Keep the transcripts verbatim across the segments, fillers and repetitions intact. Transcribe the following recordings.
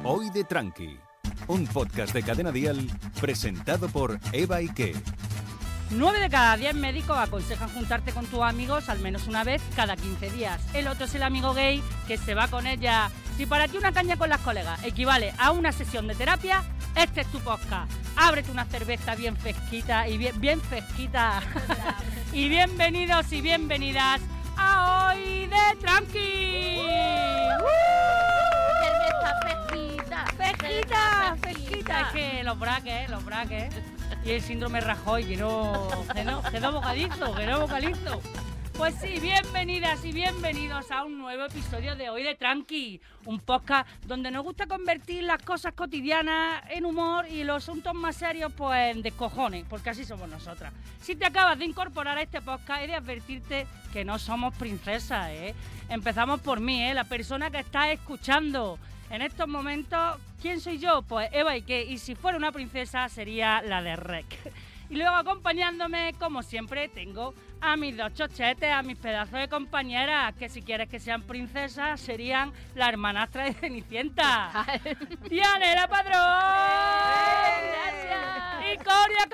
Hoy de Tranqui, un podcast de Cadena Dial presentado por Eva Ike. nueve de cada diez médicos aconsejan juntarte con tus amigos al menos una vez cada quince días. El otro es el amigo gay que se va con ella. Si para ti una caña con las colegas equivale a una sesión de terapia, este es tu podcast. Ábrete una cerveza bien fresquita y bien, bien fresquita. Y bienvenidos y bienvenidas a Hoy de Tranqui. Cerveza fresquita. Fresquita, fresquita. Es que los braques, los braques. Y el síndrome Rajoy, que no, que no, que no vocalizo, que no vocalizo. Pues sí, bienvenidas y bienvenidos a un nuevo episodio de Hoy de Tranqui, un podcast donde nos gusta convertir las cosas cotidianas en humor y los asuntos más serios pues en descojones, porque así somos nosotras. Si te acabas de incorporar a este podcast, he de advertirte que no somos princesas, ¿eh? Empezamos por mí, ¿eh? La persona que está escuchando. En estos momentos, ¿quién soy yo? Pues Eva Ike, y si fuera una princesa sería la de Rec. Y luego acompañándome, como siempre, tengo a mis dos chochetes, a mis pedazos de compañeras, que si quieres que sean princesas, serían la hermanastra de Cenicienta. ¡Dianela Padrón! ¡Gracias! ¡Y Coria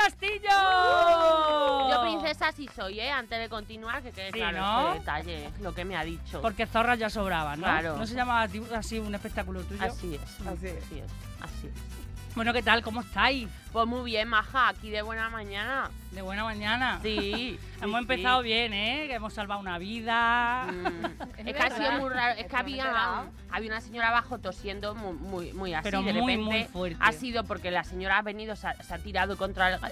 Castillo! Yo princesa sí soy, ¿eh? Antes de continuar, que quede Sí, claro ¿no? este detalle, lo que me ha dicho. Porque zorras ya sobraban, ¿no? Claro. ¿No se llamaba así un espectáculo tuyo? Así es, Así es. así es, así es. Bueno, ¿qué tal? ¿Cómo estáis? Pues muy bien, maja, aquí de buena mañana. De buena mañana. Sí. Hemos sí, empezado sí. bien, ¿eh? Que hemos salvado una vida. Mm. Es que ha sido muy raro. Es que había, había una señora abajo tosiendo muy, muy, muy así. Pero de muy, repente muy fuerte. ha sido porque la señora ha venido, se ha, se ha tirado contra el...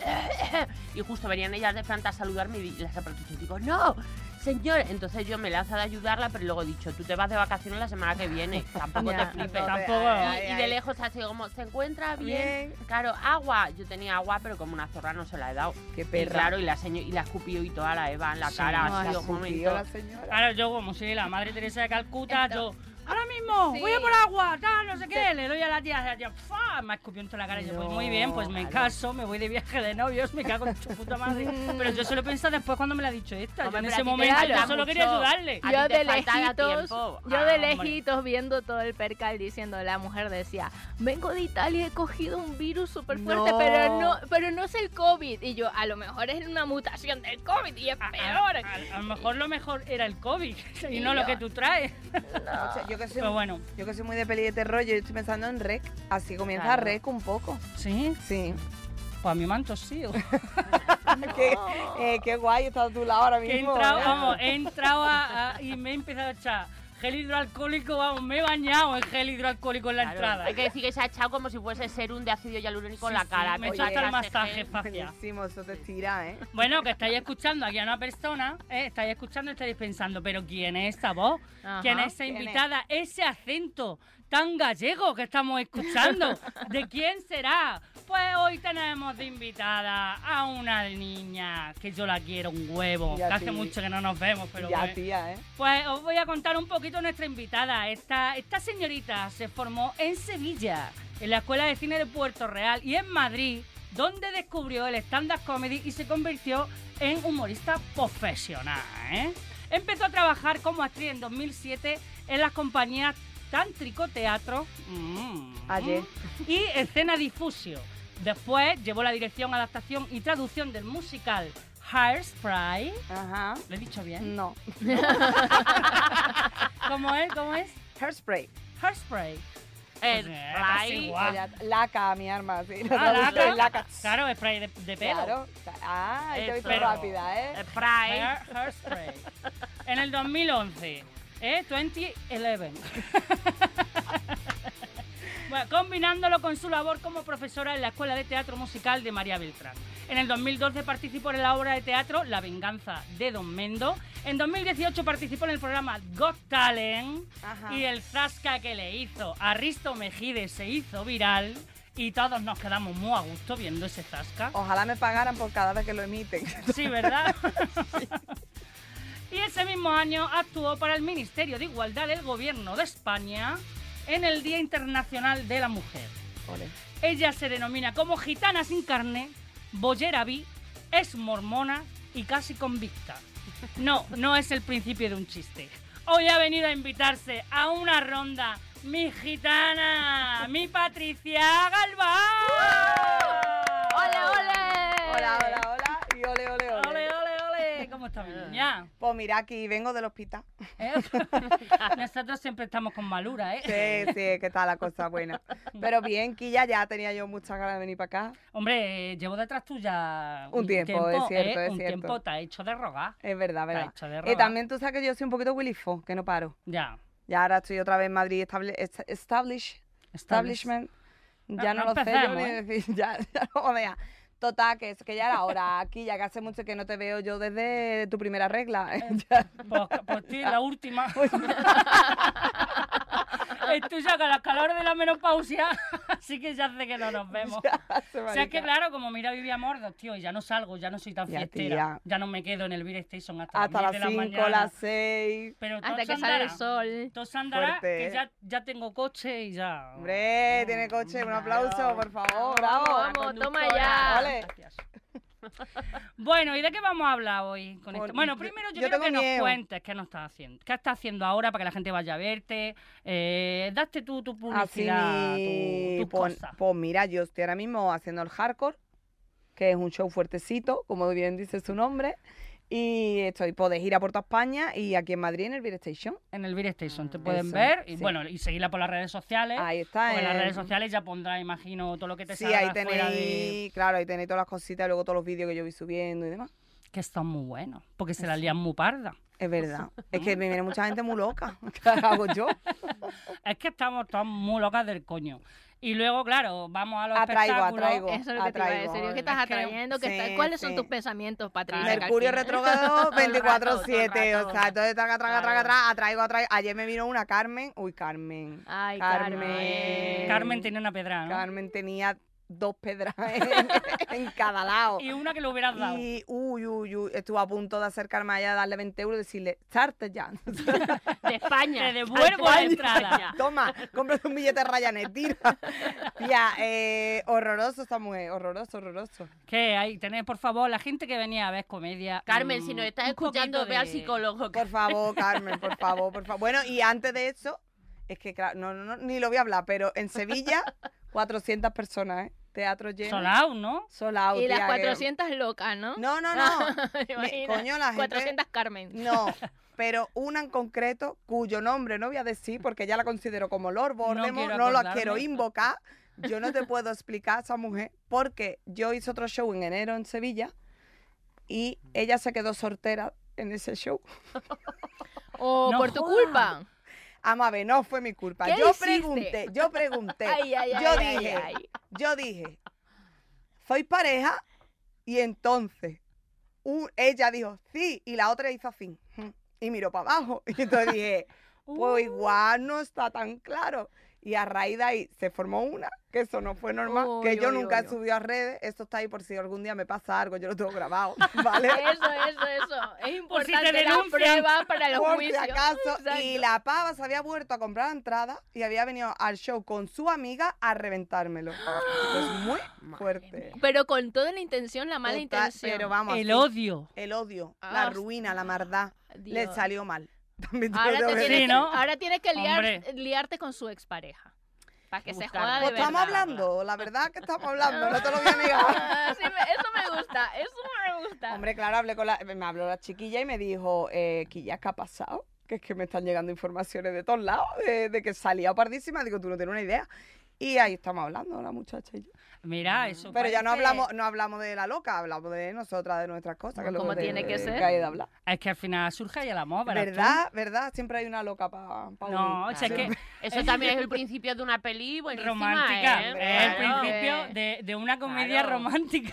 y justo venían ellas de frente a saludarme y las aperturas. Y digo, ¡no! Señor, entonces yo me he lanzado a ayudarla, pero luego he dicho, tú te vas de vacaciones la semana que viene. Tampoco Ya, te flipes. no, Tampoco. Y, y de lejos así como, ¿se encuentra bien? Bien. Claro, agua. Yo tenía agua, pero como una zorra no se la he dado. Qué Y perra. claro, y la señor y la escupió y toda la Eva en la Sí. cara. No, Ha la sido un escupió momento. la señora. Claro, yo como soy la madre Teresa de Calcuta, Esto. yo... Ahora mismo, Sí. voy a por agua, tal, no sé qué. Le doy a la tía, la tía, ¡fua! Me ha escupido en toda la cara. Y yo, pues No, muy bien, pues me claro. caso, me voy de viaje de novios, me cago en su puta madre. Pero yo se lo he pensado después cuando me lo ha dicho esta. Yo Hombre, en pero ese a ti te momento falta yo solo quería mucho. ayudarle. A Yo ti te de falta lejitos, tiempo. yo Ah, de hombre. lejitos viendo todo el percal diciendo, la mujer decía, vengo de Italia, he cogido un virus súper fuerte, No. pero no, pero no es el COVID. Y yo, a lo mejor es una mutación del COVID y es A, peor. a- a- a lo mejor lo mejor era el COVID y Y no lo yo- que tú traes. O sea, yo que soy, Pero bueno, yo que soy muy de peli de terror, yo estoy pensando en Rec. Así comienza Claro. Rec un poco. sí, Sí. pues a mi manto sí. qué, eh, qué guay estar a tu lado ahora Que he mismo. entrado, ¿eh? vamos, he entrado a- a- y me he empezado a echar gel hidroalcohólico, vamos, me he bañado en gel hidroalcohólico en la Claro, entrada. hay que decir que se ha echado como si fuese serum de ácido hialurónico en Sí, la sí, cara. me he pero hecho hasta el ese masaje gel- facial. Buenísimo, eso te estira, ¿eh? Bueno, que estáis escuchando aquí a una persona, ¿eh? Estáis escuchando y estáis pensando, pero ¿quién es esta voz? Ajá. ¿Quién es esa ¿Quién es? invitada? Ese acento tan gallego que estamos escuchando. ¿De quién será? Pues hoy tenemos de invitada a una niña que yo la quiero un huevo. Ya, Que hace sí. mucho que no nos vemos, pero ya, bueno. tía, ¿eh? Pues os voy a contar un poquito nuestra invitada. Esta, esta señorita se formó en Sevilla, en la Escuela de Cine de Puerto Real, y en Madrid, donde descubrió el stand-up comedy y se convirtió en humorista profesional, ¿eh? Empezó a trabajar como actriz en dos mil siete en las compañías Tántrico Teatro mm, Ayer. y Escena Difusio. Después llevó la dirección, adaptación y traducción del musical Hairspray. Ajá. ¿Lo he dicho bien? No. ¿Cómo es? ¿Cómo es? Hairspray. Hairspray. El Pues, eh, fly. casi igual. Oye, laca, mi arma, sí. Ah, traducción, laca. laca. Claro, spray de, de pelo. Claro. Ah, te he visto Eso. rápida, ¿eh? El fry. Hair, hairspray. En el dos mil once, ¿eh? dos mil once. Bueno, combinándolo con su labor como profesora en la Escuela de Teatro Musical de María Beltrán. En el dos mil doce participó en la obra de teatro La venganza de Don Mendo. En dos mil dieciocho participó en el programa Got Talent. Ajá. Y el zasca que le hizo a Risto Mejide se hizo viral. Y todos nos quedamos muy a gusto viendo ese zasca. Ojalá me pagaran por cada vez que lo emiten. Sí, ¿verdad? Y ese mismo año actuó para el Ministerio de Igualdad del Gobierno de España en el Día Internacional de la Mujer. Ole. Ella se denomina como gitana sin carne, boyera bi, es mormona y casi convicta. No, no es el principio de un chiste. Hoy ha venido a invitarse a una ronda mi gitana, mi Patricia Galván. ¡Ole, ole! Hola, hola, hola y ole, ole, ole. Ole, ole, ole. ¿Cómo está mi niña? Pues mira, aquí vengo del hospital. ¿Eh? Nosotros siempre estamos con malura, ¿eh? Sí, sí, que está la cosa buena. Pero bien, Quilla, ya tenía yo muchas ganas de venir para acá. Hombre, llevo detrás tuya Un tiempo, es cierto, ¿eh? es un cierto. tiempo te ha hecho de rogar. Es verdad, Te ha verdad. hecho de Y rogar. también tú sabes que yo soy un poquito Willy Fo, que no paro. Ya. Ya ahora estoy otra vez en Madrid, estable- est- establish, establishment. Ya No- no, no lo sé yo empecemos, ni ¿eh? decir, ya, ya no vea. Total, que, es, que ya era hora aquí, ya que hace mucho que no te veo yo desde tu primera regla. Ya. Pues, pues sí, la última. Estoy ya con las calores de la menopausia, así que ya hace que no nos vemos. Ya, se O sea, es que marica. claro, como mira vivía Mordos, tío, y ya no salgo, ya no soy tan Ya, fiestera. tía. Ya no me quedo en el Beer Station hasta, Hasta las las diez de la cinco, mañana. las seis. Pero todo Hasta se que sale el andará. sol. Todo se andará, Fuerte, que ¿eh? ya, ya tengo coche y ya... Hombre, tiene coche, un aplauso, Claro. por favor, Vamos, bravo. vamos, toma Conductora. ya. Ole. Gracias. Bueno, ¿y de qué vamos a hablar hoy? Con Pues, esto? Bueno, yo- primero yo, yo quiero tengo que nos miedo. cuentes qué nos estás haciendo. ¿Qué estás haciendo ahora para que la gente vaya a verte? Eh, date tú tu Así publicidad, mi... tu, tus pues, cosas. pues mira, yo estoy ahora mismo haciendo el hardcore, que es un show fuertecito, como bien dice su nombre. Y estoy pues, de gira por toda España y aquí en Madrid en el Beer Station. En el Beer Station te pueden Eso, ver y sí. bueno, y seguirla por las redes sociales. Ahí está. Porque en las en- redes sociales ya pondrá, imagino, todo lo que te Sí, salga ahí fuera tenéis, de... claro, ahí tenéis todas las cositas y luego todos los vídeos que yo voy subiendo y demás. Que están muy buenos, porque se la lían muy parda. Es verdad. Es que me viene mucha gente muy loca. ¿Qué hago yo? Es que estamos todas muy locas del coño. Y luego, claro, vamos a los Atraigo, espectáculos. atraigo. Eso es lo que te iba a atraigo. decir. ¿Qué estás Es que- atrayendo? ¿Qué sí, está- ¿Cuáles son sí. tus pensamientos, Patricia? Mercurio Calcina? retrógrado veinticuatro todo el siete. rato. O sea, entonces traga, traga, traga, Claro. traga, atraigo, atraigo. Ayer me vino una Carmen. Uy, Carmen. Ay, Carmen. Carmen. Carmen tiene una pedra, ¿no? Carmen tenía dos pedras en, en cada lado. Y una que le hubieras dado. Y uy, uy, uy, estuvo a punto de acercarme a ella, darle veinte euros y decirle, ¡sarte ya! De España. Te devuelvo la entrada. Toma, cómprate un billete Ryanair, tira. Ya, eh, horroroso esta mujer, horroroso, horroroso. ¿Qué hay? Tenés, por favor, la gente que venía a ver comedia. Carmen, mm, si nos estás un escuchando, poquito ve al de- psicólogo. Por favor, Carmen, por favor, por favor. Bueno, y antes de eso, es que, claro, no, no, no, ni lo voy a hablar, pero en Sevilla, cuatrocientas personas, ¿eh? Teatro lleno. Sold out, ¿no? Sold out, Y las tía, que- cuatrocientas locas, ¿no? No, no, no. ¿Te Me- imaginas? coño, la gente... cuatrocientas Carmen. No, pero una en concreto, cuyo nombre no voy a decir porque ya la considero como Lord Voldemort, quiero no, la acordarme. quiero invocar. Yo no te puedo explicar a esa mujer porque yo hice otro show en enero en Sevilla y ella se quedó soltera en ese show. O No por tu jodas. culpa. Vamos a ver, no fue mi culpa. ¿Qué Yo hiciste? pregunté, yo pregunté. Ay, ay, ay, yo ay, dije, ay. yo dije, ¿soy pareja? Y entonces un- ella dijo, sí, y la otra hizo así. "Mm", y miró para abajo. Y entonces dije, pues igual no está tan claro. Y a raíz de ahí se formó una, que eso no fue normal, Uy, que yo uy, nunca uy, he subido a redes. Esto está ahí por si algún día me pasa algo, yo lo tengo grabado, ¿vale? Eso, eso, eso. Es Por si importante te la denuncian. prueba para los Por si juicios. acaso. Exacto. Y la pava se había vuelto a comprar la entrada y había venido al show con su amiga a reventármelo. Es muy fuerte. Pero con toda la intención, la mala Total, intención. Pero vamos, El así, odio. el odio, Ah, la ruina, la maldad, le Dios. salió mal. También te lo Ahora, tengo te que Sí, tienes, decir. ¿no? ahora tienes que liar- Hombre. liarte con su expareja. Para que se Buscar. joda de Pues estamos verdad. hablando, la verdad que estamos hablando, no te lo voy a negar. Ah, sí, me- eso me gusta, eso me gusta. Hombre, claro, hablé con la, me habló la chiquilla y me dijo, eh, Quilla, ¿qué ha pasado? Que es que me están llegando informaciones de todos lados, de, de que salía pardísima. Digo, tú no tienes una idea. Y ahí estamos hablando, la muchacha y yo. Mira, eso Pero ya no parece- hablamos, no hablamos de la loca, hablamos de nosotras, de nuestras cosas. Que es lo Como de- tiene que de- ser. que hay de hablar. Es que al final surge ahí el amor, ¿verdad? tú? ¿Verdad? ¿Verdad? Siempre hay una loca para pa No, unir. o sea, es que Siempre. Eso también es el principio de una peli buenísima, romántica. ¿eh? Es el Claro. principio de, de una comedia Claro. romántica.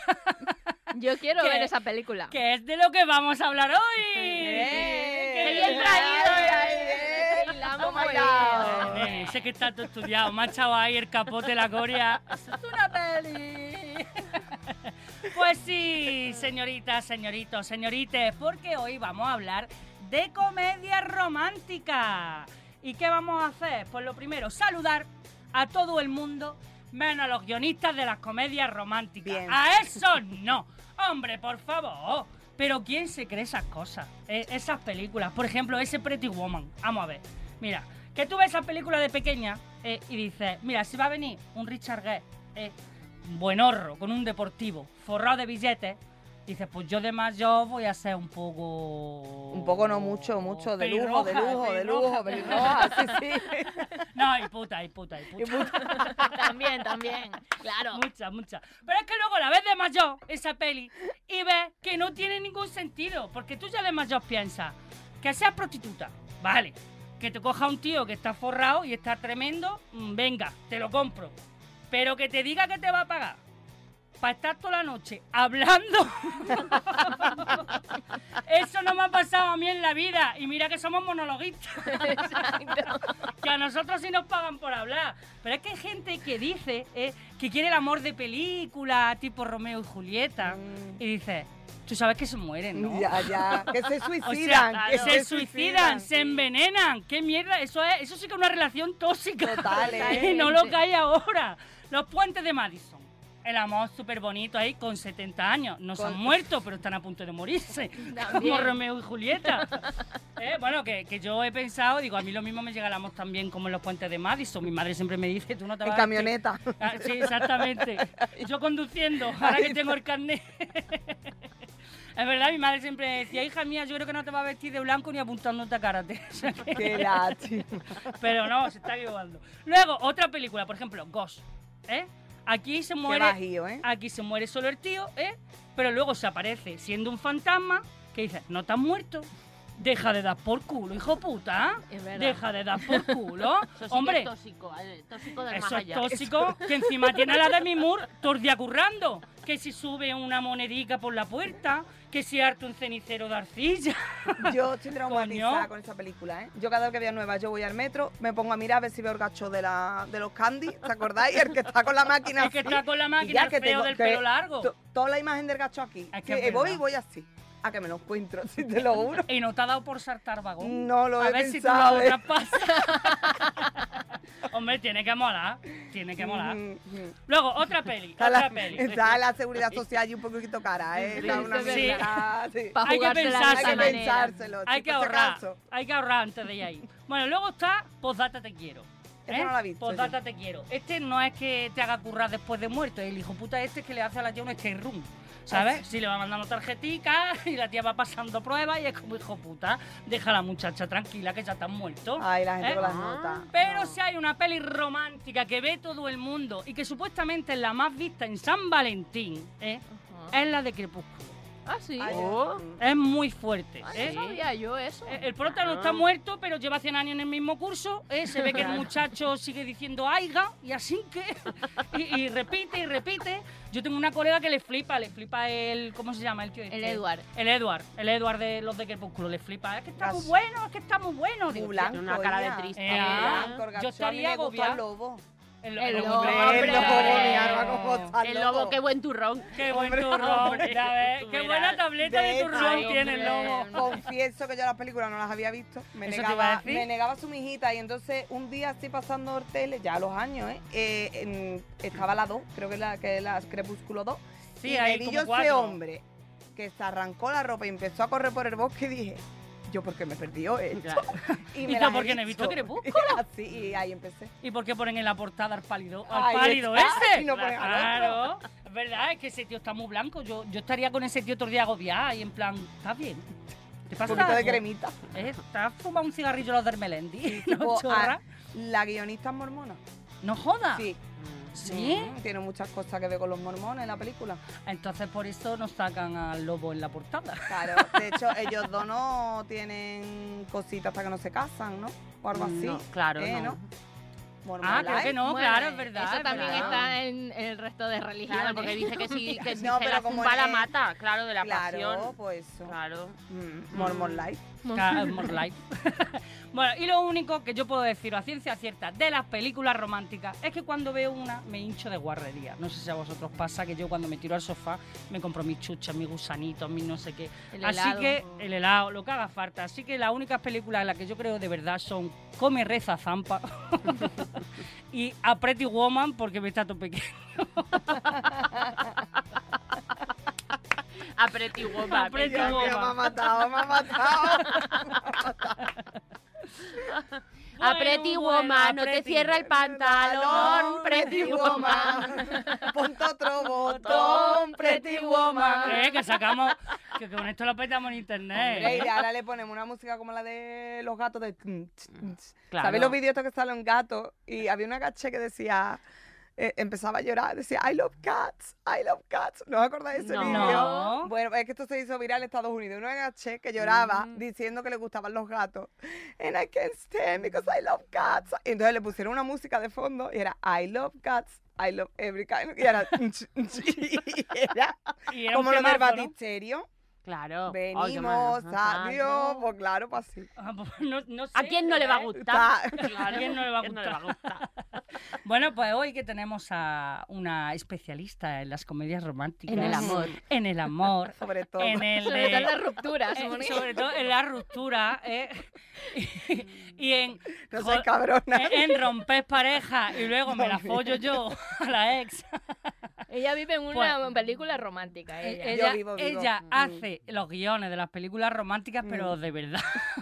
Yo quiero que- ver esa película. Que es de lo que vamos a hablar hoy. ¡Eh! ¡Qué bien traído! ¡Ay, ay, ay! Hilamos ¡Toma muy ya! bien. Eh, sé que está todo estudiado. Me ha echado ahí el capote, la coria. ¡Es una peli! Pues sí, señoritas, señoritos, señorites, porque hoy vamos a hablar de comedia romántica. ¿Y qué vamos a hacer? Pues lo primero, saludar a todo el mundo, menos a los guionistas de las comedias románticas. Bien. ¡A eso no! Hombre, por favor. Pero ¿quién se cree esas cosas? Eh, esas películas. Por ejemplo, ese Pretty Woman. Vamos a ver. Mira, Que tú ves esa película de pequeña eh, y dices, mira, si va a venir un Richard Gere, eh, buenorro, con un deportivo, forrado de billetes, dices, pues yo de mayor voy a ser un poco... Un poco no mucho, mucho, de lujo, de pelirroja, lujo, de pelirroja. lujo, pelirroja, sí, sí. No, y puta, y puta, y puta. Y puta. También, también. Claro. Muchas, muchas. Pero es que luego la ves de mayor, esa peli, y ves que no tiene ningún sentido. Porque tú ya de mayor piensas que seas prostituta, vale. Que te coja un tío que está forrado y está tremendo, mm, venga, te lo compro. Pero que te diga que te va a pagar para estar toda la noche hablando. Eso no me ha pasado a mí en la vida. Y mira que somos monologuistas. Exacto. Que a nosotros sí nos pagan por hablar. Pero es que hay gente que dice eh, que quiere el amor de película, tipo Romeo y Julieta. Mm. Y dice, tú sabes que se mueren, ¿no? Ya, ya, que se O suicidan. sea, que se suicidan, se sí. envenenan. ¿Qué mierda? Eso es, eso sí que es una relación tóxica. Total, ¿eh? Y no lo que hay ahora. Los puentes de Madison. El amor súper bonito ahí con setenta años. No se han Con- muerto, pero están a punto de morirse. Como También. Romeo y Julieta. Eh, Bueno, que, que yo he pensado, digo, a mí lo mismo me llega el amor también como en los puentes de Madison. Mi madre siempre me dice, tú no te En vas a... camioneta. Ah, sí, exactamente. Yo conduciendo, ahora que tengo el carnet. Es verdad, mi madre siempre decía, hija mía, yo creo que no te vas a vestir de blanco ni apuntándote a karate. O sea que- Qué lástima. Pero no, se está equivocando. Luego, otra película, por ejemplo, Ghost. ¿Eh? Aquí se Qué muere. bajío, ¿eh? Aquí se muere solo el tío, ¿eh? Pero luego se aparece siendo un fantasma que dice, no te has muerto. Deja de dar por culo, hijo puta. Es verdad. Deja de dar por culo. Eso sí Hombre, que es tóxico, eh, tóxico del más eso es allá. tóxico, que encima tiene a la Demi Moore todo el día currando. Que si sube una monedica por la puerta, que si harta un cenicero de arcilla. Yo estoy traumatizada Coño. con esa película, ¿eh? Yo cada vez que voy a Nueva York voy al metro, me pongo a mirar a ver si veo el gacho de, la, de los candy, ¿te acordáis? El que está con la máquina El que así. está con la Y máquina, ya el que feo tengo- del que pelo largo. to- Toda la imagen del gacho aquí. Es que Sí, es voy verdad. y voy así. A que me lo encuentro, si te lo juro. Y no te ha dado por saltar vagón. No lo A he ver pensado, si ¿eh? tú lo traspasas. Hombre, tiene que molar. Tiene que molar. Mm, mm. Luego, otra peli. Está otra la, peli. está la seguridad social y un poquito cara, ¿eh? Está una sí, mierda, sí. Pa' Hay que jugársela de pensárselo. Hay esa que manera. pensárselo. Hay sí, que por si ahorrar. acaso. Hay que ahorrar antes de ir ahí. Bueno, luego está Postdata te quiero. Esta no la he visto Postdata te quiero. Este no es que te haga currar después de muerto. El hijo puta este es que le hace a la tía un escape room. ¿Sabes? Si le va mandando tarjeticas y la tía va pasando pruebas y es como, hijo puta, deja a la muchacha tranquila que ya está muerto. Ay, la gente ¿Eh? con las notas. Pero No. si hay una peli romántica que ve todo el mundo y que supuestamente es la más vista en San Valentín, ¿eh? Ajá. es la de Crepúsculo. Ah, sí. Ay, Oh. mm. Es muy fuerte. Ah, ¿eh? no sabía yo eso. Eh, El prota no Ah. está muerto, pero lleva cien años en el mismo curso. ¿eh? Se ve que el muchacho sigue diciendo aiga y así que... Y, y repite y repite. Yo tengo una colega que le flipa, le flipa el... ¿Cómo se llama el tío este? El Edward. El Edward, el Edward de los de Crepúsculo, le flipa. Es que está muy Gas- bueno, es que está muy bueno. Digo, Muy blanco, una cara de ella. triste. Eh, ah, Blanco, el yo gacho, estaría a mí me gusta agobiada. el lobo. El, El lobo, hombre, hombre. El lobo, mi arma, cómo está El lobo, qué buen turrón. Qué buen Hombre, turrón, hombre, ya ves, tú qué verás. buena tableta de, De turrón hecho, tiene el hombre. lobo. Confieso que yo las películas no las había visto. Me ¿Eso te iba a negaba, decir? me negaba su mijita y entonces un día así pasando el tele, ya a los años, ¿eh? Eh, en- estaba la dos, creo que es la que es la Crepúsculo dos. Sí, y hay me vi como yo ese cuatro. hombre que se arrancó la ropa y empezó a correr por el bosque y dije, yo porque me perdió esto. Claro. Y Y me yo, las ¿por qué no he visto Crepúsculo? Así, y ahí empecé. ¿Y por qué ponen en la portada al pálido, al Ahí pálido está, ese? y no ponen al Claro, es verdad, es que ese tío está muy blanco. Yo, yo estaría con ese tío todo el día agobiada y en plan, ¿estás bien? ¿Te Un pasa poquito de algo? cremita. ¿Eh? ¿Te has fumado un cigarrillo los del Melendi? ¿No, Tipo, chorra? ah, la guionista es mormona. No jodas. Sí. ¿Sí? Mm, tiene muchas cosas que ver con los mormones en la película. Entonces por eso nos sacan al lobo en la portada. Claro, de hecho, ellos dos no tienen cositas hasta que no se casan, ¿no? O algo así. No, claro, ¿eh? no. Mormon Ah, creo Life. que no, Bueno, claro, es verdad. Eso es también verdad. está en el resto de religiones. Claro, porque dice que si, que si No, se pero la como zumba la es- mata, claro, de la Claro, pasión. pues eso. Claro. Mm, Mormon Life. Claro, more life. Bueno, y lo único que yo puedo decir a ciencia cierta de las películas románticas es que cuando veo una me hincho de guarrería. No sé si a vosotros pasa que yo cuando me tiro al sofá me compro mis chuchas, mis gusanitos, mis no sé qué. El Así helado. que el helado, lo que haga falta. Así que las únicas películas en las que yo creo de verdad son Come, Reza, Zampa y A Pretty Woman porque me está todo pequeño. A Pretty Woman. A Pretty Dios mío, me ha matado, me ha matado. A Bueno, Pretty bueno, Woman, a no te Pretty. cierra el pantalón, Pretty Woman. Ponte otro botón, Pretty Woman. Eh, que sacamos, que con esto lo petamos en internet. Hombre, ¿eh? y ahora le ponemos una música como la de los gatos de... Claro. ¿Sabéis los vídeos estos que salen gatos? Y había una caché que decía... eh, empezaba a llorar, decía I love cats, I love cats. ¿No os acordáis de ese No. vídeo? No. Bueno, es que esto se hizo viral en Estados Unidos. Una caché que lloraba Mm. diciendo que le gustaban los gatos. And I can't stand because I love cats. Y entonces le pusieron una música de fondo y era I love cats, I love every kind. Y era, y era Y era un como lo del temazo, ¿no? batisterio. Claro. Venimos, Ay, qué mal. adiós, pues claro, pues así. Ah, pues no, no sé, ¿A quién no le va a ¿eh? gustar? Está- ¿A quién no le va a ¿A quién no le va a gustar? Bueno, pues hoy que tenemos a una especialista en las comedias románticas. En el amor. En el amor. Sobre todo. En el Sobre de- todo en las rupturas. eh, Moni. sobre todo en la ruptura. eh, y, y en, No jo- seas cabrona. en, en romper pareja y luego me la follo yo a la ex. Ella vive en una película romántica. Ella. Eh, Ella, vivo, vivo. ella Mm. hace los guiones de las películas románticas, Mm. pero de verdad,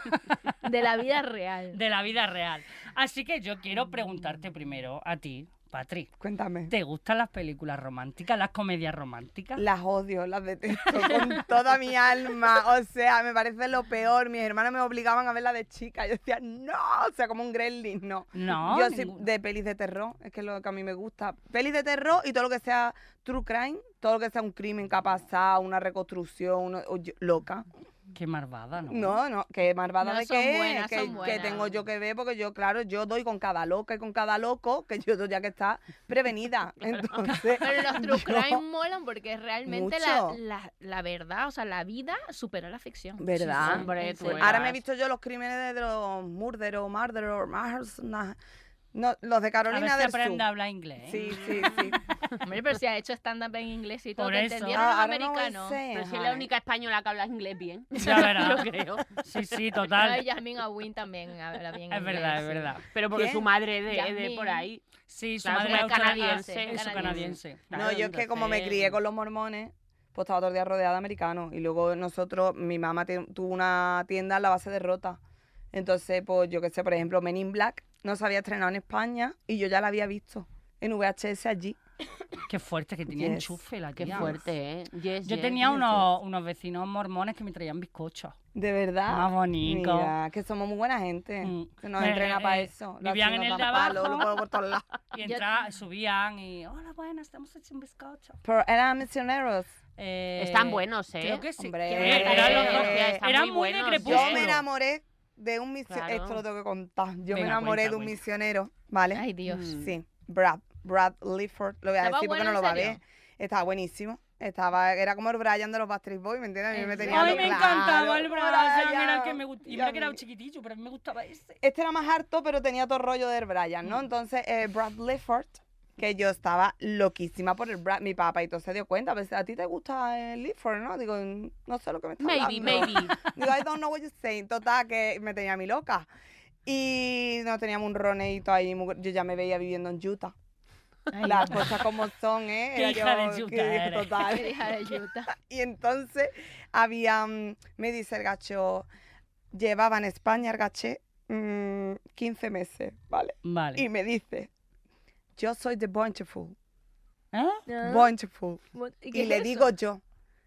De la vida real. de la vida real. Así que yo quiero preguntarte primero a ti, Patri. Cuéntame. ¿Te gustan las películas románticas, las comedias románticas? Las odio, las detesto con toda mi alma. O sea, me parece lo peor. Mis hermanos me obligaban a verla de chica. Yo decía, no, o sea, como un gremlin, no. No, Yo soy ninguna. de pelis de terror, es que es lo que a mí me gusta. Pelis de terror y todo lo que sea true crime, todo lo que sea un crimen que ha pasado, una reconstrucción, una- o yo- loca. Qué malvada, ¿no? No, no, que malvada No, de son qué, buenas, que, son que buenas. tengo yo que ver, porque yo, claro, yo doy con cada loca y con cada loco, que yo doy ya que está prevenida. Entonces, Pero los true yo- crime molan porque realmente la, Mucho. la, la verdad, o sea, la vida supera la ficción. ¿Verdad? Sí, sí, Hombre, en tú serio. eras. Ahora me he visto yo los crímenes de los murderos, murderos, murders, na- no, los de A ver Carolina si del aprende Sur. a hablar inglés. ¿eh? Sí, sí, sí. Hombre, pero si ha hecho stand-up en inglés y todo, Por te eso. entendieron los Ah, I don't know what americanos. I'm saying, Pero si es honey. la única española que habla inglés bien. Ya verás. Yo creo. Sí, sí, No, total. y Jasmine Awin también habla bien Es inglés, verdad, es sí. verdad. Pero porque ¿Quién? su madre es de, Yasmín. de por ahí. Sí, su Claro, madre como es es australiana, canadiense. Eso, canadiense. No, Claro, yo es que como me entonces- crié con los mormones, pues estaba todo el día rodeada de americanos. Y luego nosotros, mi mamá te- tuvo una tienda en la base de Rota. Entonces, pues yo qué sé, por ejemplo, Men in Black no se había estrenado en España y yo ya la había visto en V H S allí. Qué fuerte, que tenía Yes. enchufe la Qué tía. fuerte, ¿eh? Yes, Yo yes. tenía unos, unos vecinos mormones que me traían bizcochos. De verdad. Más bonito. Mira, que somos muy buena gente. Mm. Que nos Eh, entrena eh, para eh, eso. vivían Así en nos el de dan palos, abajo. lo pongo por todos lados. Y entra, subían y, hola, buenas, estamos hechos un bizcocho. Pero eran misioneros. Eh, Están buenos, ¿eh? Creo que sí. Hombre, que eh, eran los dos. eh, están Eran muy muy de buenos, crepúsculo. Yo me enamoré de un misionero. Claro. Esto lo tengo que contar. Yo me Venga, enamoré cuenta, de un cuenta. misionero, ¿vale? Ay, Dios. Mm. Sí, Brad, Brad Lifford, lo voy a ¿Estaba decir porque bueno, no lo en va a serio? ver. Estaba buenísimo. Estaba, era como el Brian de los Backstreet Boys, ¿me entiendes? A mí me ¿En tenía Ay, lo me claro, encantaba el Brian, era el que Brian. me gustaba. Y Y mira a que era mí- un chiquitillo, pero a mí me gustaba ese. Este era más harto, pero tenía todo el rollo del Brian, ¿no? Mm. Entonces, eh, Brad Lifford, que yo estaba loquísima por el Brad, mi papá, y todo se dio cuenta. Pues, ¿a ti te gusta el Lifford, no? Digo, no sé lo que me está Maybe, hablando. maybe. Digo, I don't know what you're saying. Total, que me tenía a mí loca. Y nos teníamos un roneito ahí. muy- Yo ya me veía viviendo en Utah. Ay, Las Dios. cosas como son, ¿eh? Qué Era hija de yo- Utah que- eres. Total. Qué hija de Utah. Y entonces había, mm, me dice el gacho, llevaba en España el gaché mm, quince meses, ¿vale? Vale. Y me dice, yo soy de Bountiful, ¿Eh? Ah, Bountiful. ¿y qué Y es le eso? digo yo,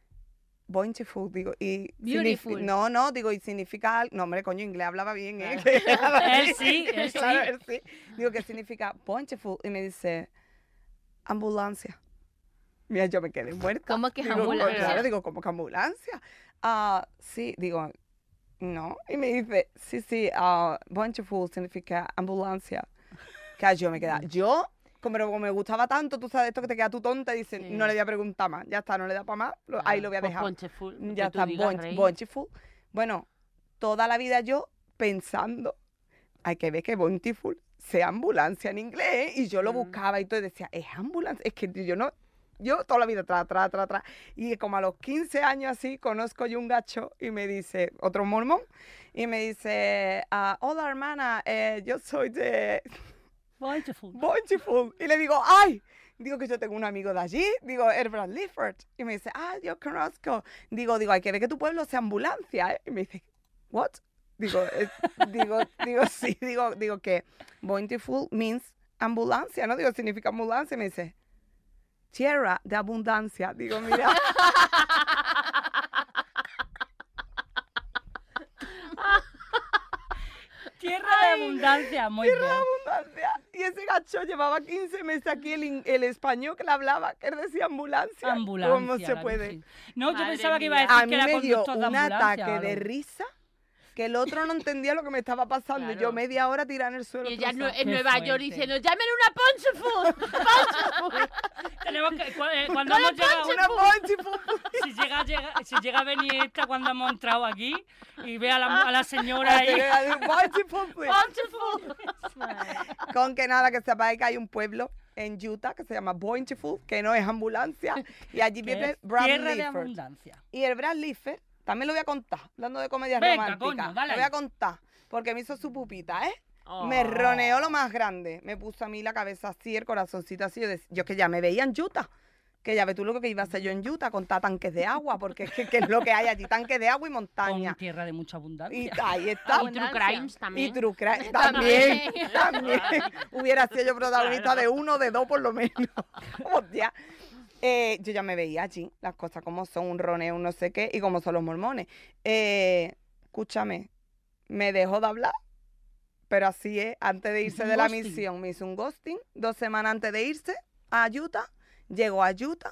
Bountiful, digo, y signifi- Beautiful. no, no, digo, y significa, algo- no, hombre, coño, inglés hablaba bien, ¿eh? Él sí, él sí. Claro, él sí. Digo, ¿qué significa Bountiful? Y me dice, ambulancia. Mira, yo me quedé muerta. ¿Cómo que es Digo, ambulancia? Claro, digo, ¿cómo que ambulancia? Ah, sí, digo, no. Y me dice, sí, sí, ah, Bountiful significa ambulancia. Que yo me quedaba, yo, como, como me gustaba tanto, tú sabes esto que te queda tú tonta y dices, Sí. no le voy a preguntar más, ya está, no le da para más, lo- ahí lo voy a Pues dejar. Poncheful, lo Ya que tú está, digas, Bunch- rey. Bountiful. Bueno, toda la vida yo pensando, hay que ver que Bountiful sea ambulancia en inglés, ¿eh? Y yo lo Mm. buscaba y todo, y decía, es ambulancia, es que yo no, yo toda la vida atrás, atrás, atrás, atrás. Y como a los quince años así, conozco yo un gacho y me dice, otro mormón, y me dice, ah, hola hermana, eh, yo soy de Beautiful. Bountiful. Y le digo, ¡ay! Digo que yo tengo un amigo de allí, digo, el Brad Lifford. Y me dice, ah, yo conozco. Digo, digo, hay que ver que tu pueblo sea ambulancia, ¿eh? Y me dice, ¿what? Digo, eh, digo, digo, sí, digo, digo que bountiful means ambulancia, ¿no? Digo, significa ambulancia. Me dice, tierra de abundancia. Digo, mira. Tierra de abundancia, muy Tierra de bien. abundancia. Y ese gacho llevaba quince meses aquí el, in- el español que le hablaba, que él decía ambulancia. Ambulancia. ¿Cómo se la puede? Virgen. No, yo Madre pensaba que iba a mía. decir A que mí era me dio conductor de un ambulancia. ataque o de algo. risa que el otro no entendía lo que me estaba pasando. Y yo Claro. media hora tirada en el suelo. Y ella en, Nue- trozada. en Qué Nueva York fuerte. diciendo, ¡llámenle una Ponche Food! Tenemos que, cu- eh, cuando hemos llegado, Una bountiful. si llega, llega, si llega a venir esta cuando hemos entrado aquí y ve a la, a la señora ahí. Bountiful, please. ¡Ponche Food! Con que nada, que sepáis que hay un pueblo en Utah que se llama Bountiful, que no es ambulancia, y allí que vive es Brad tierra de Liefeld. abundancia. Y el Brad Liefeld, también lo voy a contar, hablando de comedias Venga, románticas. coño, dale lo voy a ahí. contar, porque me hizo su pupita, ¿eh? Oh. Me roneó lo más grande. Me puso a mí la cabeza así, el corazoncito así. Yo, dec- yo que ya me veía en Utah. Que ya ves tú lo que iba a hacer yo en Utah, contar tanques de agua, porque es que, que es lo que hay allí, tanques de agua y Con montaña. tierra de mucha abundancia. Y ahí está. Y True Crimes Y también. True Crime también, También. también. Hubiera sido yo protagonista de uno, de dos por lo menos. Hostia. Eh, yo ya me veía allí, las cosas como son, un roneo, un no sé qué, y como son los mormones. Eh, escúchame, me dejó de hablar, pero así es, antes de irse Un de la ghosting. misión, me hizo un ghosting, dos semanas antes de irse a Utah, llegó a Utah,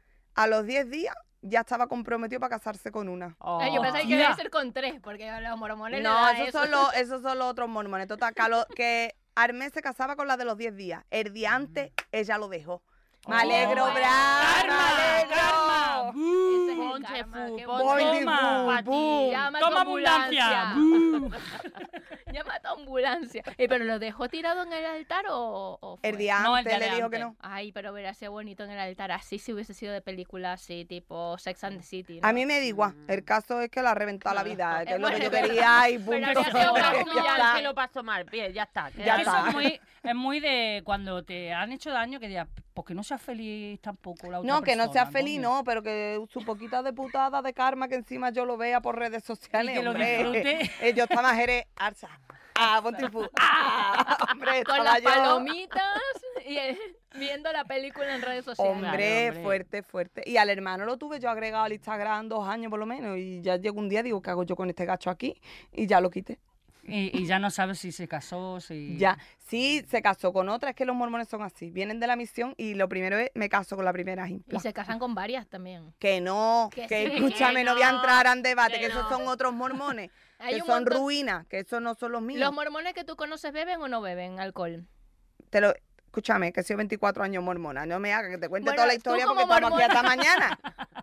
a los diez días ya estaba comprometido para casarse con una. Oh. Ay, yo pensé que Hostia. iba a ser con tres, porque a los mormones le No, da esos eso. son, los, esos son los otros mormones. Total, que, a lo- que Armés se casaba con la de los diez días. El día antes, ella lo dejó. Me Oh. alegro, Oh. Brad, me ¡Karma! alegro. ¡Karma! ¡Bú! Ese es el Ponche karma, Fu, qué ponche Boing, bueno. di, Toma. bu, Pa' ti. bu. Llama a ¡Toma tu abundancia! ambulancia. ¡Bú! Llama a tu ambulancia. Eh, ¿Pero lo dejó tirado en el altar o, o fue? El día No, el antes día le de dijo que antes. no. Ay, pero hubiera sido bonito en el altar. Así si hubiese sido de película así, tipo Sex and the City, ¿no? A mí me da igual. El caso es que la ha reventado la vida, que es lo que yo Bueno, quería y pero punto. habría sido Pero más que humillante. ya está. que lo pasó mal. Bien, ya está. Ya queda Eso está. es muy, es muy de cuando te han hecho daño que digas, ¿por qué no seas feliz tampoco la otra No, que no sea persona, feliz, coño? no, pero que su poquita de putada de karma que encima yo lo vea por redes sociales, Y que lo hombre. disfrute. Eh, yo estaba Jerez, Arsa, ah, Pontifu, ah, hombre, Con estaba las yo. palomitas y eh, viendo la película en redes sociales. Hombre, hombre. fuerte, fuerte. Y al hermano lo tuve yo agregado al Instagram dos años por lo menos. Y ya llegó un día, digo, ¿qué hago yo con este gacho aquí? Y ya lo quité. Y, y ya no sabes si se casó, si... Ya. Sí, se casó con otra. Es que los mormones son así. Vienen de la misión y lo primero es, me caso con la primera. Y Jimpla. se casan con varias también. Que no, Que que, sí, escúchame, que no voy a no, entrar en debate, que que esos no. son otros mormones. Hay que un son montón- ruinas, que esos no son los míos. ¿Los mormones que tú conoces beben o no beben alcohol? Te lo, escúchame, que he sido veinticuatro años mormona. No me hagas que te cuente Bueno, toda la tú historia como porque estamos aquí mormona. hasta mañana.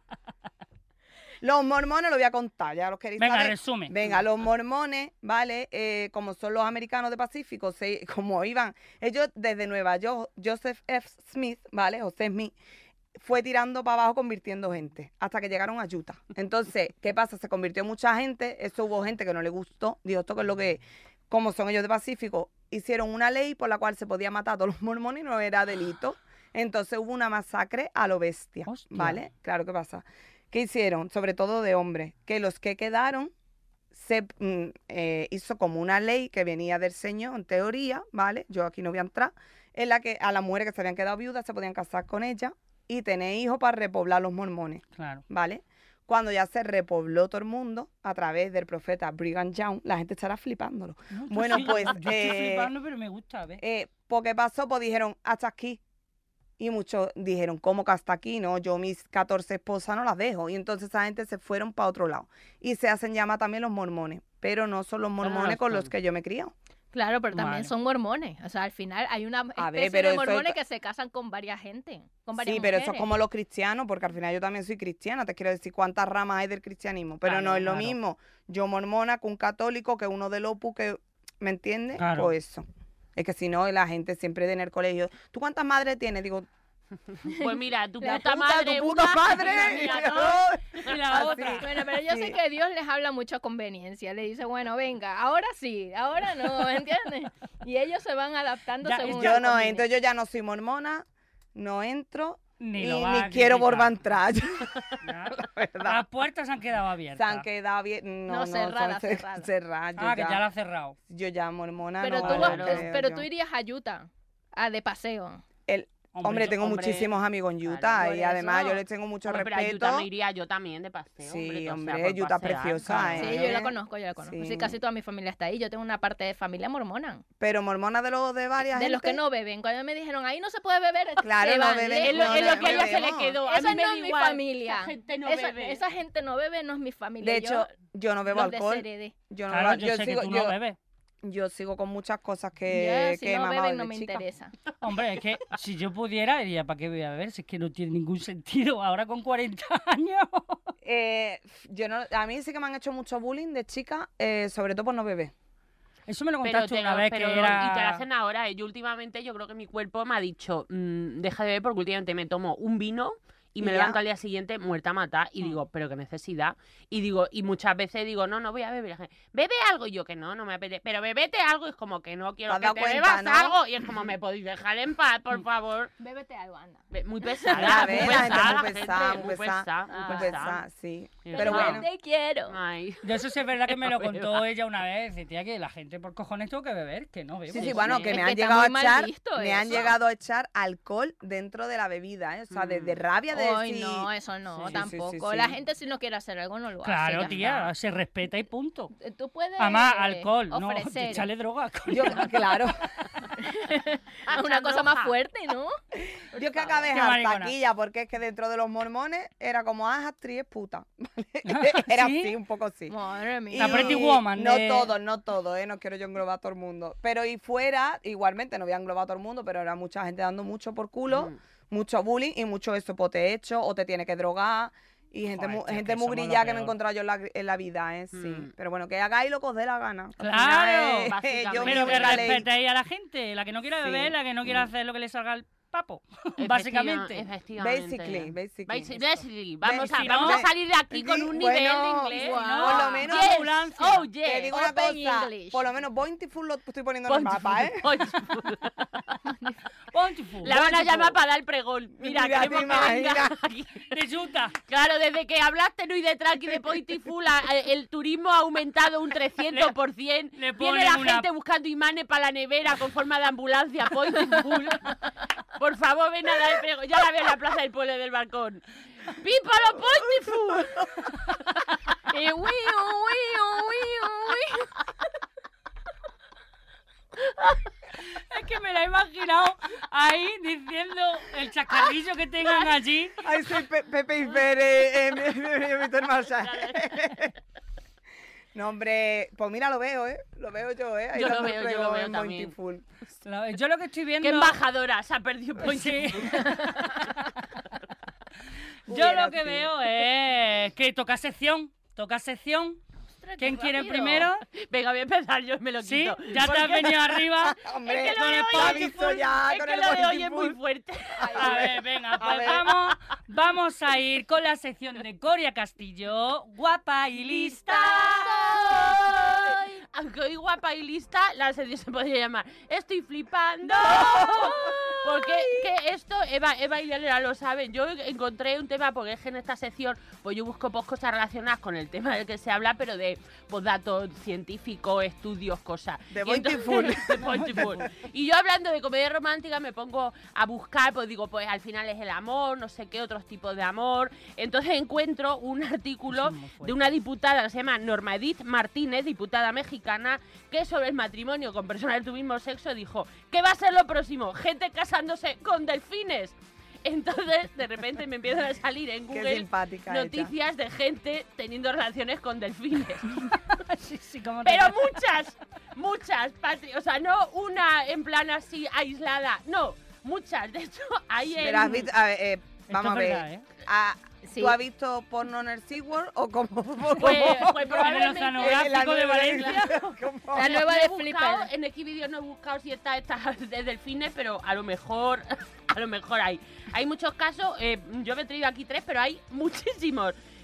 Los mormones lo voy a contar, ya los queréis Venga, saber. resumen. Venga, los mormones, ¿vale? Eh, como son los americanos de Pacífico, se- como iban, ellos desde Nueva York, Joseph F. Smith, ¿vale? José Smith, fue tirando para abajo convirtiendo gente, hasta que llegaron a Utah. Entonces, ¿qué pasa? Se convirtió mucha gente, eso hubo gente que no le gustó, dijo, esto que es lo que, como son ellos de Pacífico, hicieron una ley por la cual se podía matar a todos los mormones y no era delito. Entonces hubo una masacre a lo bestia, Hostia. ¿vale? Claro, ¿qué pasa? ¿Qué hicieron? Sobre todo de hombres, que los que quedaron se mm, eh, hizo como una ley que venía del Señor, en teoría, ¿vale? Yo aquí no voy a entrar, en la que a las mujeres que se habían quedado viudas se podían casar con ellas y tener hijos para repoblar los mormones, Claro. ¿vale? Cuando ya se repobló todo el mundo a través del profeta Brigham Young, la gente estará flipándolo. No, yo Bueno, sí, pues, Yo estoy eh, flipando, pero me gusta, ¿ves? Eh, porque pasó, pues dijeron, hasta aquí. Y muchos dijeron, ¿cómo que hasta aquí? No, yo mis catorce esposas no las dejo. Y entonces esa gente se fueron para otro lado. Y se hacen llamar también los mormones. Pero no son los mormones con los son. que yo me he criado. Claro, pero también Vale. son mormones. O sea, al final hay una A ver, especie pero de eso es mormones co- que se casan con varias gente. Con varias Sí, pero eso es mujeres. como los cristianos, porque al final yo también soy cristiana. Te quiero decir cuántas ramas hay del cristianismo. Pero Claro, no es lo claro. mismo yo mormona que un católico, que uno del Opus, que... ¿Me entiendes? Claro. Pues eso. Es que si no, la gente siempre en el colegio... ¿Tú cuántas madres tienes? Digo, Pues mira, tu La puta puta, madre, tu puta una, padre. mira, dos. Y la Así. otra. Bueno, pero yo Sí. sé que Dios les habla mucho a conveniencia. Le dice, bueno, venga, ahora sí, ahora no, ¿entiendes? Y ellos se van adaptando Ya, según yo les Yo no conviene. entro, yo ya no soy mormona, no entro, Ni, y lo ni va a quiero criticar. volver a entrar. Ya. verdad. Las puertas se han quedado Se abiertas. han quedado bien. No, No, no, cerrada, son cer- cerrada. cerradas. Yo Ah, que ya, ya la ha cerrado. yo ya mormona Pero, no, tú, no vas- no creo es- pero yo. tú irías a Utah, a de paseo. El, hombre, yo- tengo hombre, muchísimos amigos en claro, Utah por y además eso. yo les tengo mucho Hombre, pero a respeto. Utah me iría yo también de paseo. Sí, hombre, o sea, hombre, por Utah pasear, preciosa, claro. Sí, ¿eh? yo la conozco, yo la conozco. Sí. Sí. Casi toda mi familia está ahí. Yo tengo una parte de familia mormona. Pero mormona de los de varias De los que gente. no beben. Cuando me dijeron, ahí no se puede beber, Claro, se no van beben, lejos. Es lo, No, es lo no que a ella se le bebemos. quedó. A Esa mí me no da es mi igual. familia. Esa gente no esa, bebe. esa gente no bebe, no es mi familia. De hecho, yo, yo no bebo los alcohol. desheredé. Yo no Claro, bebo- yo, yo sé sigo, que tú yo, no bebes. yo sigo con muchas cosas Ya, que, si que he no mamado beben, no desde me chica. interesa. Hombre, es que si yo pudiera, diría, ¿para qué voy a beber? Si es que no tiene ningún sentido. Ahora con cuarenta años. Eh, yo no, a mí sí que me han hecho mucho bullying de chica, eh, sobre todo por no beber. Eso me lo Pero contaste te una lo- vez pero que lo- era... Y te lo hacen ahora. ¿eh? Yo últimamente, yo creo que mi cuerpo me ha dicho, mm, deja de beber porque últimamente me tomo un vino y me Y ya. levanto al día siguiente muerta a matar y Mm. digo, pero qué necesidad. Y digo, y muchas veces digo, no, no voy a beber. Y la gente, bebe algo. Y yo que no, no me apetece. Pero bebete algo y es como que no quiero ¿Te que has te dado cuenta, bebas no? algo. Y es como, ¿me podéis dejar en paz, por favor? Bébete algo, anda. Be- Muy Ya pesada, muy ves, la gente pesada, muy gente, pesada, muy muy pesada, pesada, muy muy Pues, pesada. ah, sí. Pero Pero no. bueno. Te quiero. Ay. Yo eso sí es verdad que me lo Pero- contó ella una vez. Dice, tía, que la gente por cojones tengo que beber, que no bebo. Sí, sí, Sí, bueno, sí. que Es me que han está llegado a muy mal echar, visto me han eso. llegado a echar alcohol dentro de la bebida, ¿eh? O sea, de, de Mm. rabia de Ay, decir, no, eso no, Sí, sí, sí, tampoco. sí, La sí. gente si no quiere hacer algo no lo hace. Claro, ya tía, está. se respeta y punto. Tú puedes Además, alcohol, no, ofrecer échale droga. coño. yo, claro, una cosa más Roja. fuerte, ¿no? yo que acabé Qué harta maricona. aquí ya, porque es que dentro de los mormones era como, ah, es actriz, es puta, ¿vale? Era ¿Sí? así, un poco así. Madre mía. La Pretty Woman No de- todos, no todos, ¿eh? No quiero yo englobar a todo el mundo. Pero y fuera, igualmente, no voy a englobar a todo el mundo, pero era mucha gente dando mucho por culo, Mm. mucho bullying y mucho eso, pues te hecho o te tiene que drogar. Y gente, Joder, mu- tía, gente que muy somos lo grillada que me he peor. encontrado yo en la, en la vida, ¿eh? Sí. Mm. Pero bueno, que hagáis lo que os dé la gana. Al Claro, final, eh, básicamente. yo Pero vivo que en la ley. respetéis a la gente. La que no quiera Sí. beber, la que no quiera Mm. hacer lo que le salga al papo. Efectiva- Básicamente. efectivamente. Basically, basically. Basi- basically. Vamos, a, Si vamos no- a salir de aquí con un Bueno, nivel de inglés. igual. ¿no? Por lo menos- Yes. ambulancia. Oh, Te yes. digo una Open cosa, English. por lo menos Bountiful lo estoy poniendo en el Bountiful, mapa, ¿eh? bountiful. Bountiful. La van a Bountiful. llamar para dar el pregón. Mira, Mira, queremos te que venga imaginas. aquí. De Utah. Claro, desde que hablaste no y de Tranqui de Bountiful, a- a- el turismo ha aumentado un trescientos por ciento. Le Viene ponen la una- gente buscando imanes para la nevera con forma de ambulancia. Bountiful. Por favor, ven a dar el pregón. Ya la veo en la plaza del pueblo del balcón. ¡Pípalo Bountiful! Y wiu, wiu, wiu, wiu. Es que me la he imaginado ahí diciendo el chascarrillo que tengan allí. Ay, soy Pe- Pepe y Pere en Víctor Marshall. No, hombre, pues mira, lo veo, ¿eh? Lo veo yo, ¿eh? Ahí Yo lo dando veo, yo pregón lo veo en también. Bountiful. La- Yo lo que estoy viendo... ¡Qué embajadora! Se ha perdido Sí. Bountiful. Yo Hubiera lo que sido. veo es que toca sección. Toca sección. Ostras, ¿Quién qué quiere rápido. primero? Venga, voy a empezar yo, me lo Sí, quito. ya te has Porque- venido arriba. Hombre, Es que lo con de el hoy pa' es visto full- ya, es con que el lo de hoy es Bountiful. muy fuerte. A ver, venga, pues ver. vamos, vamos a ir con la sección de Coria Castillo, guapa y lista. Aunque hoy guapa y lista, la serie se podría llamar Estoy flipando. Porque que esto, Eva, Eva y Elena lo saben. Yo encontré un tema, porque es que en esta sección, pues yo busco pues, cosas relacionadas con el tema del que se habla, pero de pues, datos científicos, estudios, cosas. De Y entonces- Bountiful. de Bountiful. Y yo hablando de comedia romántica me pongo a buscar, pues digo, pues al final es el amor, no sé qué otros tipos de amor. Entonces encuentro un artículo Eso es muy fuerte. de una diputada que se llama Norma Edith Martínez, diputada mexicana, que sobre el matrimonio con personas de tu mismo sexo dijo, ¿qué va a ser lo próximo? Gente casándose con delfines. Entonces, de repente me empiezan a salir en Qué Google simpática ella. noticias de gente teniendo relaciones con delfines. Sí, sí, ¿cómo te Pero llamas? muchas, muchas, Patri. O sea, no una en plan así aislada, no, muchas. De hecho, hay en... Pero has visto, a ver, eh, Esto vamos a es ver. verdad, ¿eh? ah, Sí. ¿Tú has visto porno en el SeaWorld o cómo? Pues, pues En el probablemente... oceanográfico de Valencia. ¿Cómo? La nueva No de he buscado, Flipper. en Xvideos no he buscado si está esta de delfines, pero a lo mejor, a lo mejor hay. Hay muchos casos, eh, yo me he traído aquí tres, pero hay muchísimos.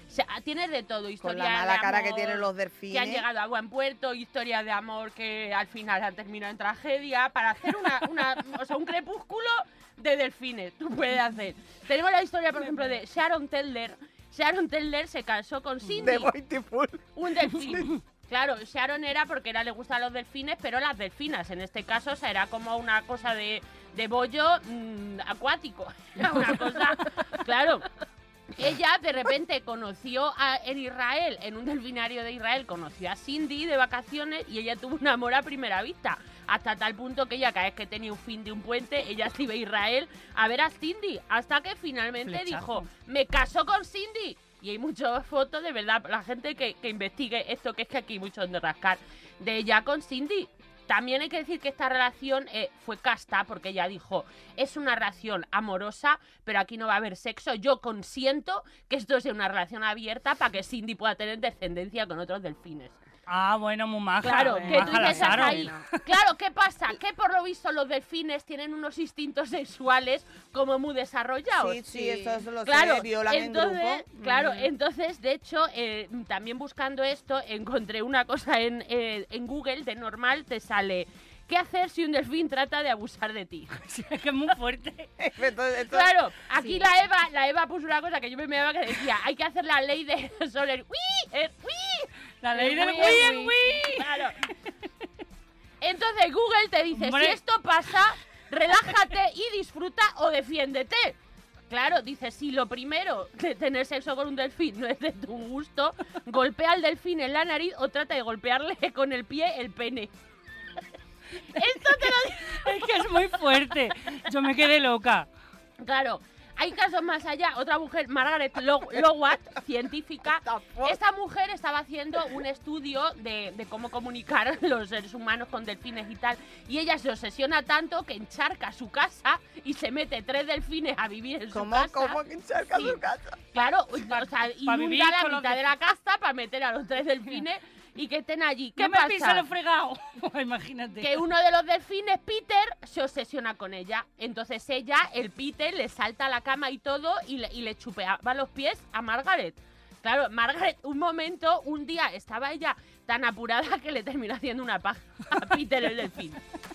O sea, tienes de todo, Con historia la mala de cara que amor, tienen los que han delfines. llegado a buen puerto, historia de amor que al final han terminado en tragedia, para hacer una, una o sea, un crepúsculo de delfines, tú puedes hacer. Tenemos la historia, por ejemplo, de Sharon Teller. Sharon Teller se casó con Cindy, De Beautiful. un delfín. Claro, Sharon era porque era, le gustan los delfines, pero las delfinas, en este caso, o sea, era como una cosa de, de bollo mmm, acuático. Era una cosa, claro. Ella de repente conoció a, en Israel, en un delfinario de Israel, conoció a Cindy de vacaciones y ella tuvo un amor a primera vista. Hasta tal punto que ella cada vez que tenía un fin de un puente, ella se iba a Israel a ver a Cindy. Hasta que finalmente Flechazo. dijo, me caso con Cindy. Y hay muchas fotos, de verdad, la gente que, que investigue esto, que es que aquí hay mucho donde rascar, de ella con Cindy. También hay que decir que esta relación eh, fue casta, porque ella dijo, es una relación amorosa, pero aquí no va a haber sexo. Yo consiento que esto sea una relación abierta para que Cindy pueda tener descendencia con otros delfines. Ah, bueno, muy maja. Claro, muy que tú maja la dices Sharon. ahí. Claro, ¿qué pasa? Que por lo visto los delfines tienen unos instintos sexuales como muy desarrollados. Sí, sí, eso, eso lo Claro, sé, violan entonces, en grupo. claro, Mm. entonces, de hecho, eh, también buscando esto, encontré una cosa en, eh, en Google, de normal, te sale, ¿qué hacer si un delfín trata de abusar de ti? Sí, es que es muy fuerte. Entonces, esto- Claro, aquí Sí. la Eva, la Eva puso una cosa que yo me meaba que decía, hay que hacer la ley de sobre el ¡uii! El ¡uii! La ley del El wii, wii, el wii. Claro. Entonces Google te dice, Hombre. si esto pasa, relájate y disfruta o defiéndete. Claro, dice, si lo primero de tener sexo con un delfín no es de tu gusto, golpea al delfín en la nariz o trata de golpearle con el pie el pene. Esto te lo digo. Es que es muy fuerte. Yo me quedé loca. Claro, hay casos más allá. Otra mujer, Margaret Lo- Lowatt, científica. Esta mujer estaba haciendo un estudio de, de cómo comunicar los seres humanos con delfines y tal. Y ella se obsesiona tanto que encharca su casa y se mete tres delfines a vivir en su ¿Cómo, casa. cómo que encharca Sí. su casa? Claro, o sea, vivir inunda la con los mitad de la casa para meter a los tres delfines y que estén allí. ¿Qué Que me pasa? pisa lo fregado. Imagínate. Que uno de los delfines, Peter, se obsesiona con ella. Entonces ella, el Peter, le salta a la cama y todo y le, y le chupeaba los pies a Margaret. Claro, Margaret, un momento, un día, estaba ella tan apurada que le terminó haciendo una paja a Peter el delfín.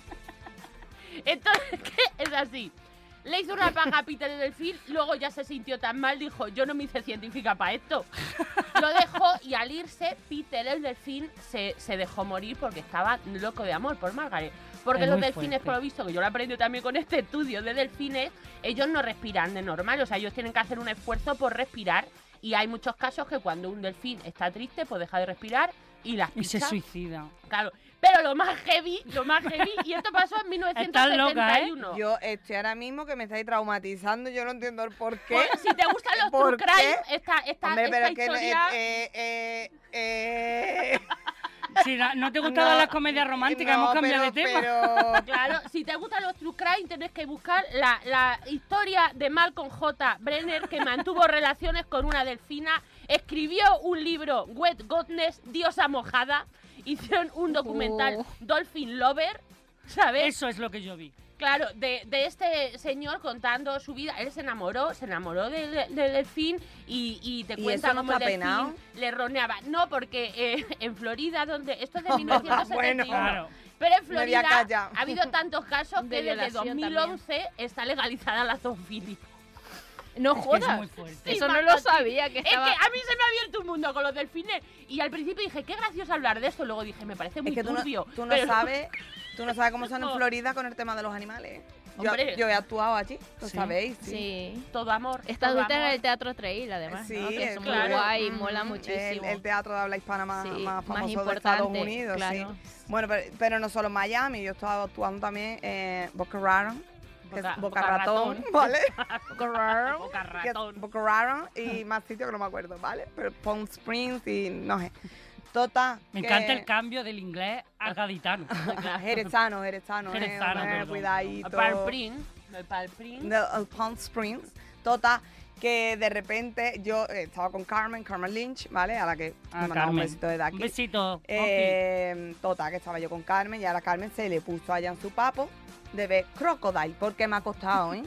Entonces, ¿qué? Es así. Le hizo una paja a Peter el delfín, luego ya se sintió tan mal, dijo, yo no me hice científica para esto. Lo dejó y al irse, Peter el delfín se, se dejó morir porque estaba loco de amor por Margaret. Porque Es los muy delfines, fuerte. por lo visto, que yo lo aprendí también con este estudio de delfines, ellos no respiran de normal, o sea, ellos tienen que hacer un esfuerzo por respirar y hay muchos casos que cuando un delfín está triste, pues deja de respirar y las Y se picha. suicida. Claro, pero lo más heavy, lo más heavy, y esto pasó en mil novecientos setenta y uno. Yo estoy ahora mismo que me estáis traumatizando, yo no entiendo el por qué. Pues, si te gustan los ¿Por true crime, qué? esta, esta, Hombre, pero esta es que no- historia... eh, eh, eh, Si no, no te gustaban no, las comedias románticas, no, hemos cambiado pero- de tema. Pero, Claro, si te gustan los true crime, tenés que buscar la, la historia de Malcolm J. Brenner, que mantuvo relaciones con una delfina, escribió un libro, Wet Goddess, Diosa Mojada, hicieron un documental, Oh. Dolphin Lover, ¿sabes? Eso es lo que yo vi. Claro, de, de este señor contando su vida. Él se enamoró, se enamoró del de, del delfín y, y te ¿Y cuenta eso no cómo el está delfín penado? le roneaba. No, porque eh, en Florida, donde esto es de mil novecientos setenta y uno, Bueno. Claro. pero en Me voy a Florida callar. ha habido tantos casos De que desde violación dos mil once está legalizada la zoofilia. No Es que es jodas. muy fuerte. Sí, Eso no Marta, lo sabía, que Es estaba... que a mí se me ha abierto un mundo con los delfines y al principio dije, qué gracioso hablar de esto. Luego dije, me parece muy es que tú no, turbio. tú no pero- sabes, tú no sabes cómo son en No. Florida con el tema de los animales. Yo, Hombre. yo he actuado allí, lo Sí. sabéis. Sí. Sí. Todo amor. Está todo ahorita en amor. el Teatro Trail, además, Sí, ¿no? Que es muy claro. guay, Mm, mola El, muchísimo. el teatro de habla hispana más, Sí, más más famoso de importante, Estados Unidos. claro. Sí. Bueno, pero, pero no solo en Miami, yo estaba actuando también en Boca Raton, que Boca- es Boca, Boca Ratón, Ratón. ¿vale? Grrr. Boca Que es ratón. Boca Raton y más sitios que no me acuerdo, ¿vale? Pero Palm Springs y no sé. Tota. Me que- encanta el cambio del inglés al gaditano. Jerezano, jerezano, eh, Jerezano, hombre, perdón. cuidadito. Palm Springs. El Palm Springs. de el Palm Springs, Tota, que de repente yo eh, estaba con Carmen, Carmen Lynch, ¿vale? A la que Ah, me mandaba un Carmen. besito desde aquí. Un besito. Opi. Eh, Tota, que estaba yo con Carmen y ahora Carmen se le puso allá en su papo de ver Crocodile, porque me ha costado, ¿eh?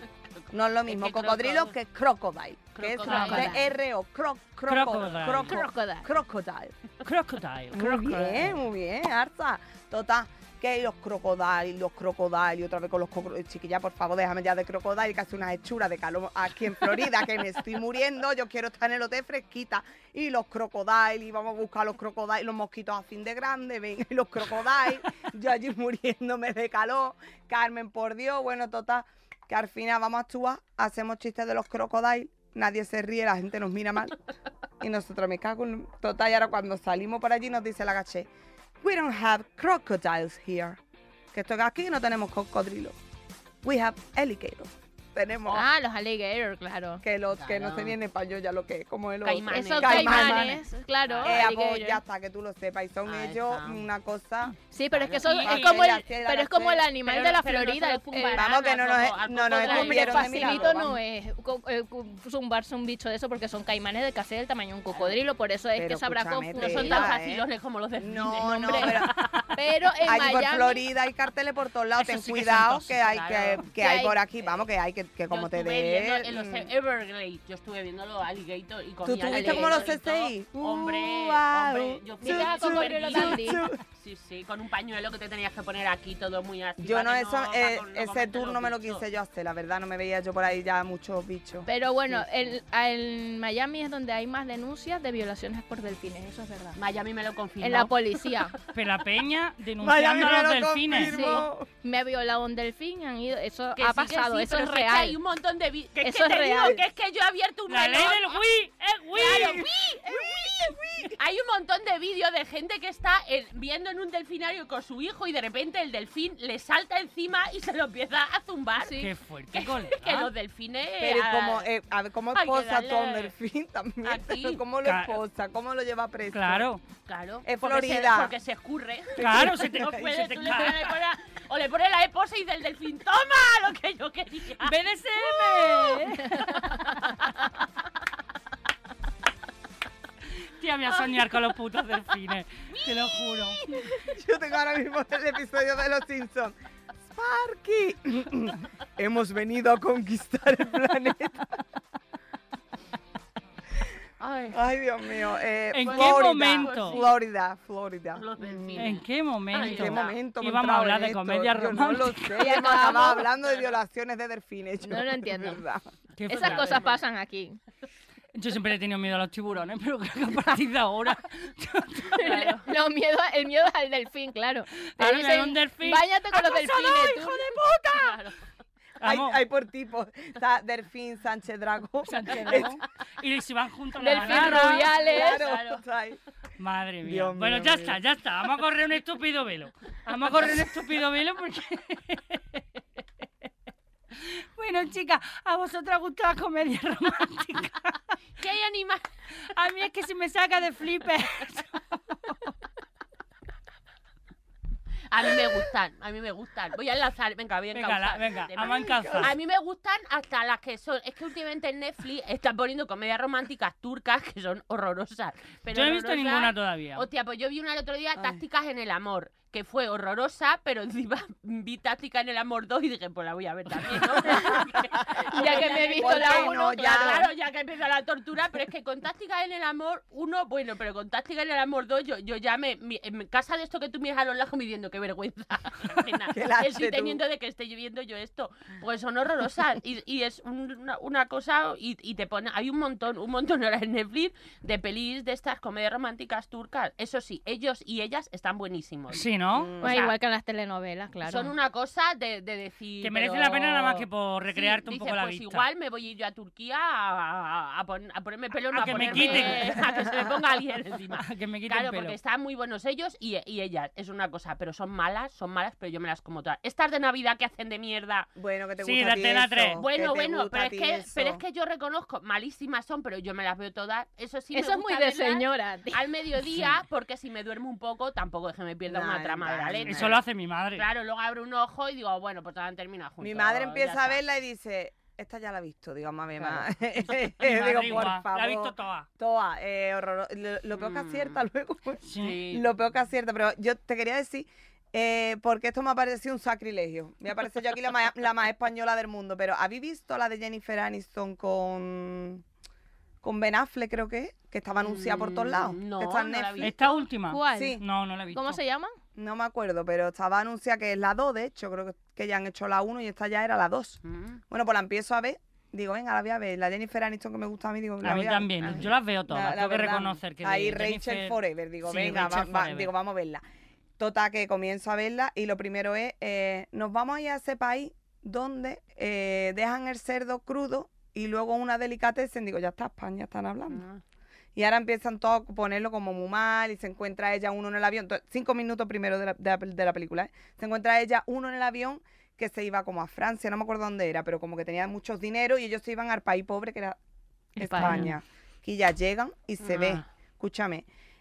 No es lo mismo que cocodrilo croco- que crocodile, que es Crocodile. C R O, cro, Crocodile. croco, croco, Crocodile. crocodile. Crocodile. Muy crocodile. bien, muy bien, Arza. Total, que hay los crocodiles, los crocodiles, y otra vez con los crocodiles. Chiquilla, por favor, déjame ya de crocodile, que hace unas hechuras de calor aquí en Florida, que me estoy muriendo. Yo quiero estar en el hotel fresquita. Y los crocodiles, y vamos a buscar los crocodiles, los mosquitos así de grande, ven, y los crocodiles. Yo allí muriéndome de calor. Carmen, por Dios, bueno, total, que al final vamos a actuar, hacemos chistes de los crocodiles, nadie se ríe, la gente nos mira mal. Y nosotros me cago en... Total, y ahora cuando salimos por allí nos dice la gaché, we don't have crocodiles here. Que esto que aquí no tenemos cocodrilos. We have alligators. Tenemos Ah, los alligators, claro. que los que no Claro. sé ni en español ya lo que es, como el otro. Caimanes. Esos Caimanes. caimanes, claro. Eh, pues, alligators. ya está, que tú lo sepas. Y son Ahí ellos está. una cosa... Sí, pero es que Claro. son, Y- es como y- el, y- y- pero es como el animal Pero- de la pero no Florida. se lo el- zumbarán el- Vamos, que no al nos- coco- al no nos cocodrilo. Hombre, escupieron de facilito milagro, no vamos. es co- eh, cu- zumbarse un bicho de eso porque son caimanes de casi del tamaño de un cocodrilo, por eso es Pero que se habrá escúchame, confundido. No son tela, tan ¿eh? facilones como los delfines. No, no, hombre. pero Pero en allí por Miami, Florida hay carteles por todos lados. Eso Ten sí que son cuidado, tóxicos, que hay, claro. que, que Que hay hay- por aquí, vamos, que hay que, que como Yo te estuve viendo dé... en los mm. Everglades, yo estuve viendo los alligators y ¿Tú comía tuviste como los alligator y C C I? todo. Hombre, Uh, hombre, yo fui Viste a a Cocodrilo Dandy. Sí, sí, con un pañuelo que te tenías que poner aquí, todo muy así. Yo para no, que eso, para eh, con- no ese comerte tour los no me lo bichos. quise yo hacer, la verdad, no me veía yo por ahí ya muchos bichos. pero bueno, el, en Miami es donde hay más denuncias de violaciones por delfines, eso es verdad. Miami me lo confirmó. En la policía. Pero la peña Miami denunciando a me los lo delfines. confirmó. Me ha violado un delfín, han ido, eso Que ha sí, que pasado, sí, eso pero es que real. hay un montón de vídeos. Que es Eso que es te real. digo que es que yo he abierto un La ley melón. del Wii, es Wii. Claro, hay un montón de vídeos de gente que está eh, viendo en un delfinario con su hijo y de repente el delfín le salta encima y se lo empieza a zumbar. Sí. Qué fuerte, Que colega. los delfines... Pero ah, como, eh, a ver, ¿cómo hay que esposa tú a un darle delfín también? aquí. Pero ¿cómo lo Claro. esposa? ¿Cómo lo lleva preso? Claro, Claro. Es porque se- Florida. porque se escurre. claro, se te, No se puedes, te tú le cae. pones- le pones- o le pone la esposa y dice el delfín, ¡toma! Lo que yo quería. B D S M. Tía, voy a soñar con los putos delfines, te lo juro. Yo tengo ahora mismo el episodio de Los Simpsons. Sparky, hemos venido a conquistar el planeta. Ay, Ay, Dios mío. eh, ¿En qué Florida, momento? Florida, Florida. Los delfines. ¿En qué momento? Ay, ¿En qué momento hemos Íbamos a entrado hablar en de esto? comedia Yo no lo romántica. sé, Y hemos acabamos- acabado hablando de violaciones de delfines. yo No lo de entiendo. verdad. Qué Esas fuerte. cosas pasan aquí. Yo siempre he tenido miedo a los tiburones, pero creo que a partir de ahora... Claro. No, miedo, el miedo es al delfín, claro. Te Ahora me dicen, da un delfín. Báñate con los delfines. tú- Claro. Hay, Vamos, hay por tipos. Está Delfín, Sánchez Drago. Sánchez Dragó. Y si van juntos la Delfín manada. Rubiales. Claro, Claro. está ahí. Madre mía. Dios bueno, mío, ya mío. está, ya está. Vamos a correr un estúpido velo. Vamos a correr un estúpido velo porque... Bueno, chicas, ¿a vosotras gusta la comedia romántica? ¿Qué hay animal? A mí es que se me saca de flipper. A mí me gustan, a mí me gustan. Voy a enlazar, venga, voy a Venga, encauzar la- venga, el tema. vamos a encauzar. A mí me gustan hasta las que son. Es que últimamente en Netflix están poniendo comedias románticas turcas que son horrorosas. Pero Yo no he visto horrorosas- ninguna todavía. Hostia, pues yo vi una el otro día, Ay. Tácticas en el amor, que fue horrorosa, pero encima vi Tácticas en el amor dos y dije, pues la voy a ver también, ¿no? Ya que me he visto ¿Por la qué uno, no? Ya claro. Claro, ya que empieza la tortura, pero es que con Tácticas en el amor uno, bueno, pero con Tácticas en el amor dos, yo, yo ya me, mi- en casa de esto que tú miras a los lajos midiendo, qué vergüenza. Pena. Qué lástima Estoy tú. teniendo de que esté viendo yo esto. Pues son horrorosas y, y es un- una, una cosa y, y te pone, hay un montón, un montón ahora en Netflix de pelis de estas comedias románticas turcas. Eso sí, ellos y ellas están buenísimos. Sí, ¿no? Mm. Bueno, sea, igual que en las telenovelas, claro. Son una cosa de, de decir. Que merece pero- la pena nada más que por Sí, recrearte un dice, poco la pues vista. igual me voy a ir yo a Turquía a, a- a pon- a ponerme pelo, no A a, que me ponerme- quiten. a que se me ponga alguien encima. Que me quiten Claro, pelo. porque están muy buenos ellos y, y ellas, es una cosa, pero son malas, son malas, pero yo me las como todas. Estas de Navidad que hacen de mierda. Bueno, que te Sí, gusta a ti de Antena eso, tres. que Bueno, te bueno, gusta pero a es, ti que, eso. pero es que yo reconozco, malísimas son, pero yo me las veo todas. Eso sí, me Eso es muy gusta de verlas señora, tío. al mediodía, porque si me duermo un poco, tampoco es que me pierda una Nah, trama de la nah, leche. Eso lo hace mi madre. Claro, luego abro un ojo y digo, bueno, pues han terminado juntos. Mi madre ya empieza a está. verla y dice, esta ya la he visto, digo, mami, Claro. ma. Mi madre Digo, por igual, favor. La he visto toda. Toa, eh, horroroso. Lo, lo peor que Mm. acierta luego. Sí. Lo peor que acierta, pero yo te quería decir Eh, porque esto me ha parecido un sacrilegio. Me ha parecido yo aquí la más, la más española del mundo. Pero ¿habéis visto la de Jennifer Aniston con, con Ben Affleck, creo que es? Que estaba anunciada por todos lados. No, que está en no la Netflix. vi. ¿Esta última? ¿Cuál? Sí. No, no la he visto. ¿Cómo se llama? No me acuerdo, pero estaba anunciada que es la dos, de hecho. Creo que, que ya han hecho la uno y esta ya era la dos. Mm. Bueno, pues la empiezo a ver. Digo, venga, la voy a ver. La Jennifer Aniston que me gusta a mí, digo, la A mí voy a también. ver. Yo las veo todas. La- la Tengo que verdad. reconocer que de Ahí Rachel Jennifer- Forever, digo, Sí, venga, Rachel va- va- Forever. digo, vamos a verla. Total, que comienzo a verla y lo primero es, eh, nos vamos a ir a ese país donde eh, dejan el cerdo crudo y luego una delicatessen, digo, ya está, España están hablando. Ah. Y ahora empiezan todos a ponerlo como muy mal y se encuentra ella uno en el avión, to- cinco minutos primero de la, de la, de la película, ¿eh? Se encuentra ella uno en el avión que se iba como a Francia, no me acuerdo dónde era, pero como que tenía muchos dinero y ellos se iban al país pobre que era España. España. Y ya llegan y se Ah. ve, escúchame,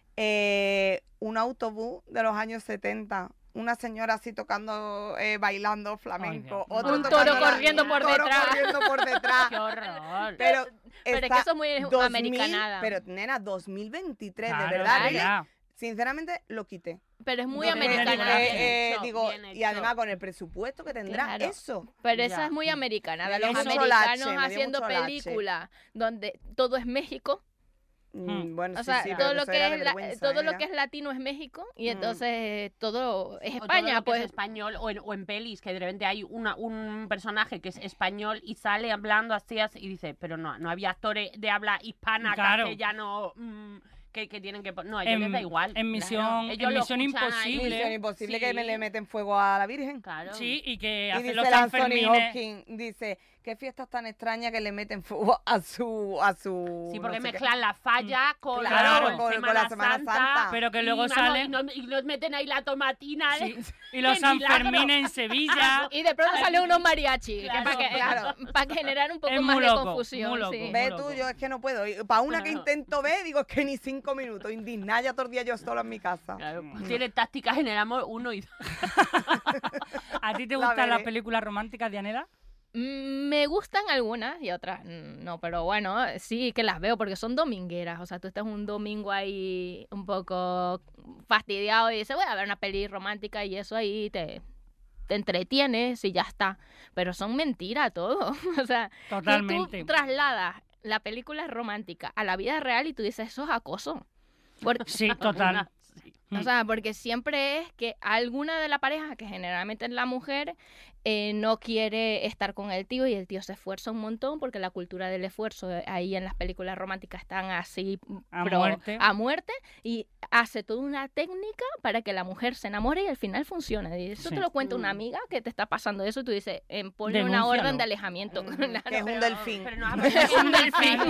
eh, un autobús de los años setenta, una señora así tocando, eh, bailando flamenco, Dios. otro Un tocando toro la- corriendo por toro detrás. corriendo por detrás. ¡Qué horror! Pero, Pero es está que eso es muy dos mil, americanada. Pero, nena, dos mil veintitrés, Claro, de verdad. claro. Really, sinceramente, lo quité. Pero es muy No, Porque, americanada. bien eh, eh, hecho, digo, bien y hecho. además con el presupuesto que tendrá Claro. eso. Pero esa Ya. es muy americana. Me Los dio mucho americanos lache, me dio haciendo mucho lache. películas donde todo es México. Mm, Bueno, O sí, sea, sí, todo pero lo eso que era es de la- vergüenza, todo lo era. que es latino es México y Mm. entonces todo es O todo España, lo que pues. es español o en, o en pelis que de repente hay una, un personaje que es español y sale hablando así, así y dice, pero no, no había actores de habla hispana, Claro. castellano, mm, que, que tienen que pon- no, a ellos En, les da igual. en Misión, Claro. en Ellos lo Misión escuchan ahí. Imposible. Misión imposible que me Sí. le meten fuego a la Virgen. Claro. Sí, y que Y hace dice los el Anthony Sanfermines. Hopkins, dice, qué fiestas tan extrañas que le meten fuego a su... A su Sí, porque no sé qué". mezclan la falla con, Claro, la con- con la Semana Santa. Pero que y, luego vamos, sale- y, no- y nos meten ahí la tomatina. Sí, ¿eh? y los ¡Qué milagro! Sanfermines en Sevilla. Y de pronto salen unos mariachi, Claro, para, que, claro. para generar un poco Es más muy de loco, confusión. muy loco. sí. Ve loco. tú, yo es que no puedo. Para una que Claro. intento ver, digo, es que ni cinco minutos. Indignada ya todo el día yo sola en mi casa. Claro, tiene tácticas en el amor uno y dos. ¿A ti te La gustan las veré. películas románticas, Dianela? Mm, Me gustan algunas y otras mm, no, pero bueno, sí que las veo porque son domingueras. O sea, tú estás un domingo ahí un poco fastidiado y dices, voy a ver una peli romántica y eso ahí te, te entretienes y ya está. Pero son mentiras todo. O sea, tú- Totalmente. tú trasladas la película romántica a la vida real y tú dices, eso es acoso. Por- Sí, total. Sí. O sea, porque siempre es que alguna de la pareja, que generalmente es la mujer, eh, no quiere estar con el tío y el tío se esfuerza un montón porque la cultura del esfuerzo eh, ahí en las películas románticas están así A pro- muerte. a muerte y hace toda una técnica para que la mujer se enamore y al final funcione. Y eso Sí. te lo cuenta una Mm. amiga que te está pasando eso y tú dices, eh, ponle una Denúncialo. orden de alejamiento. Mm, Claro. que es un Pero- delfín. pero no ha Es un delfín.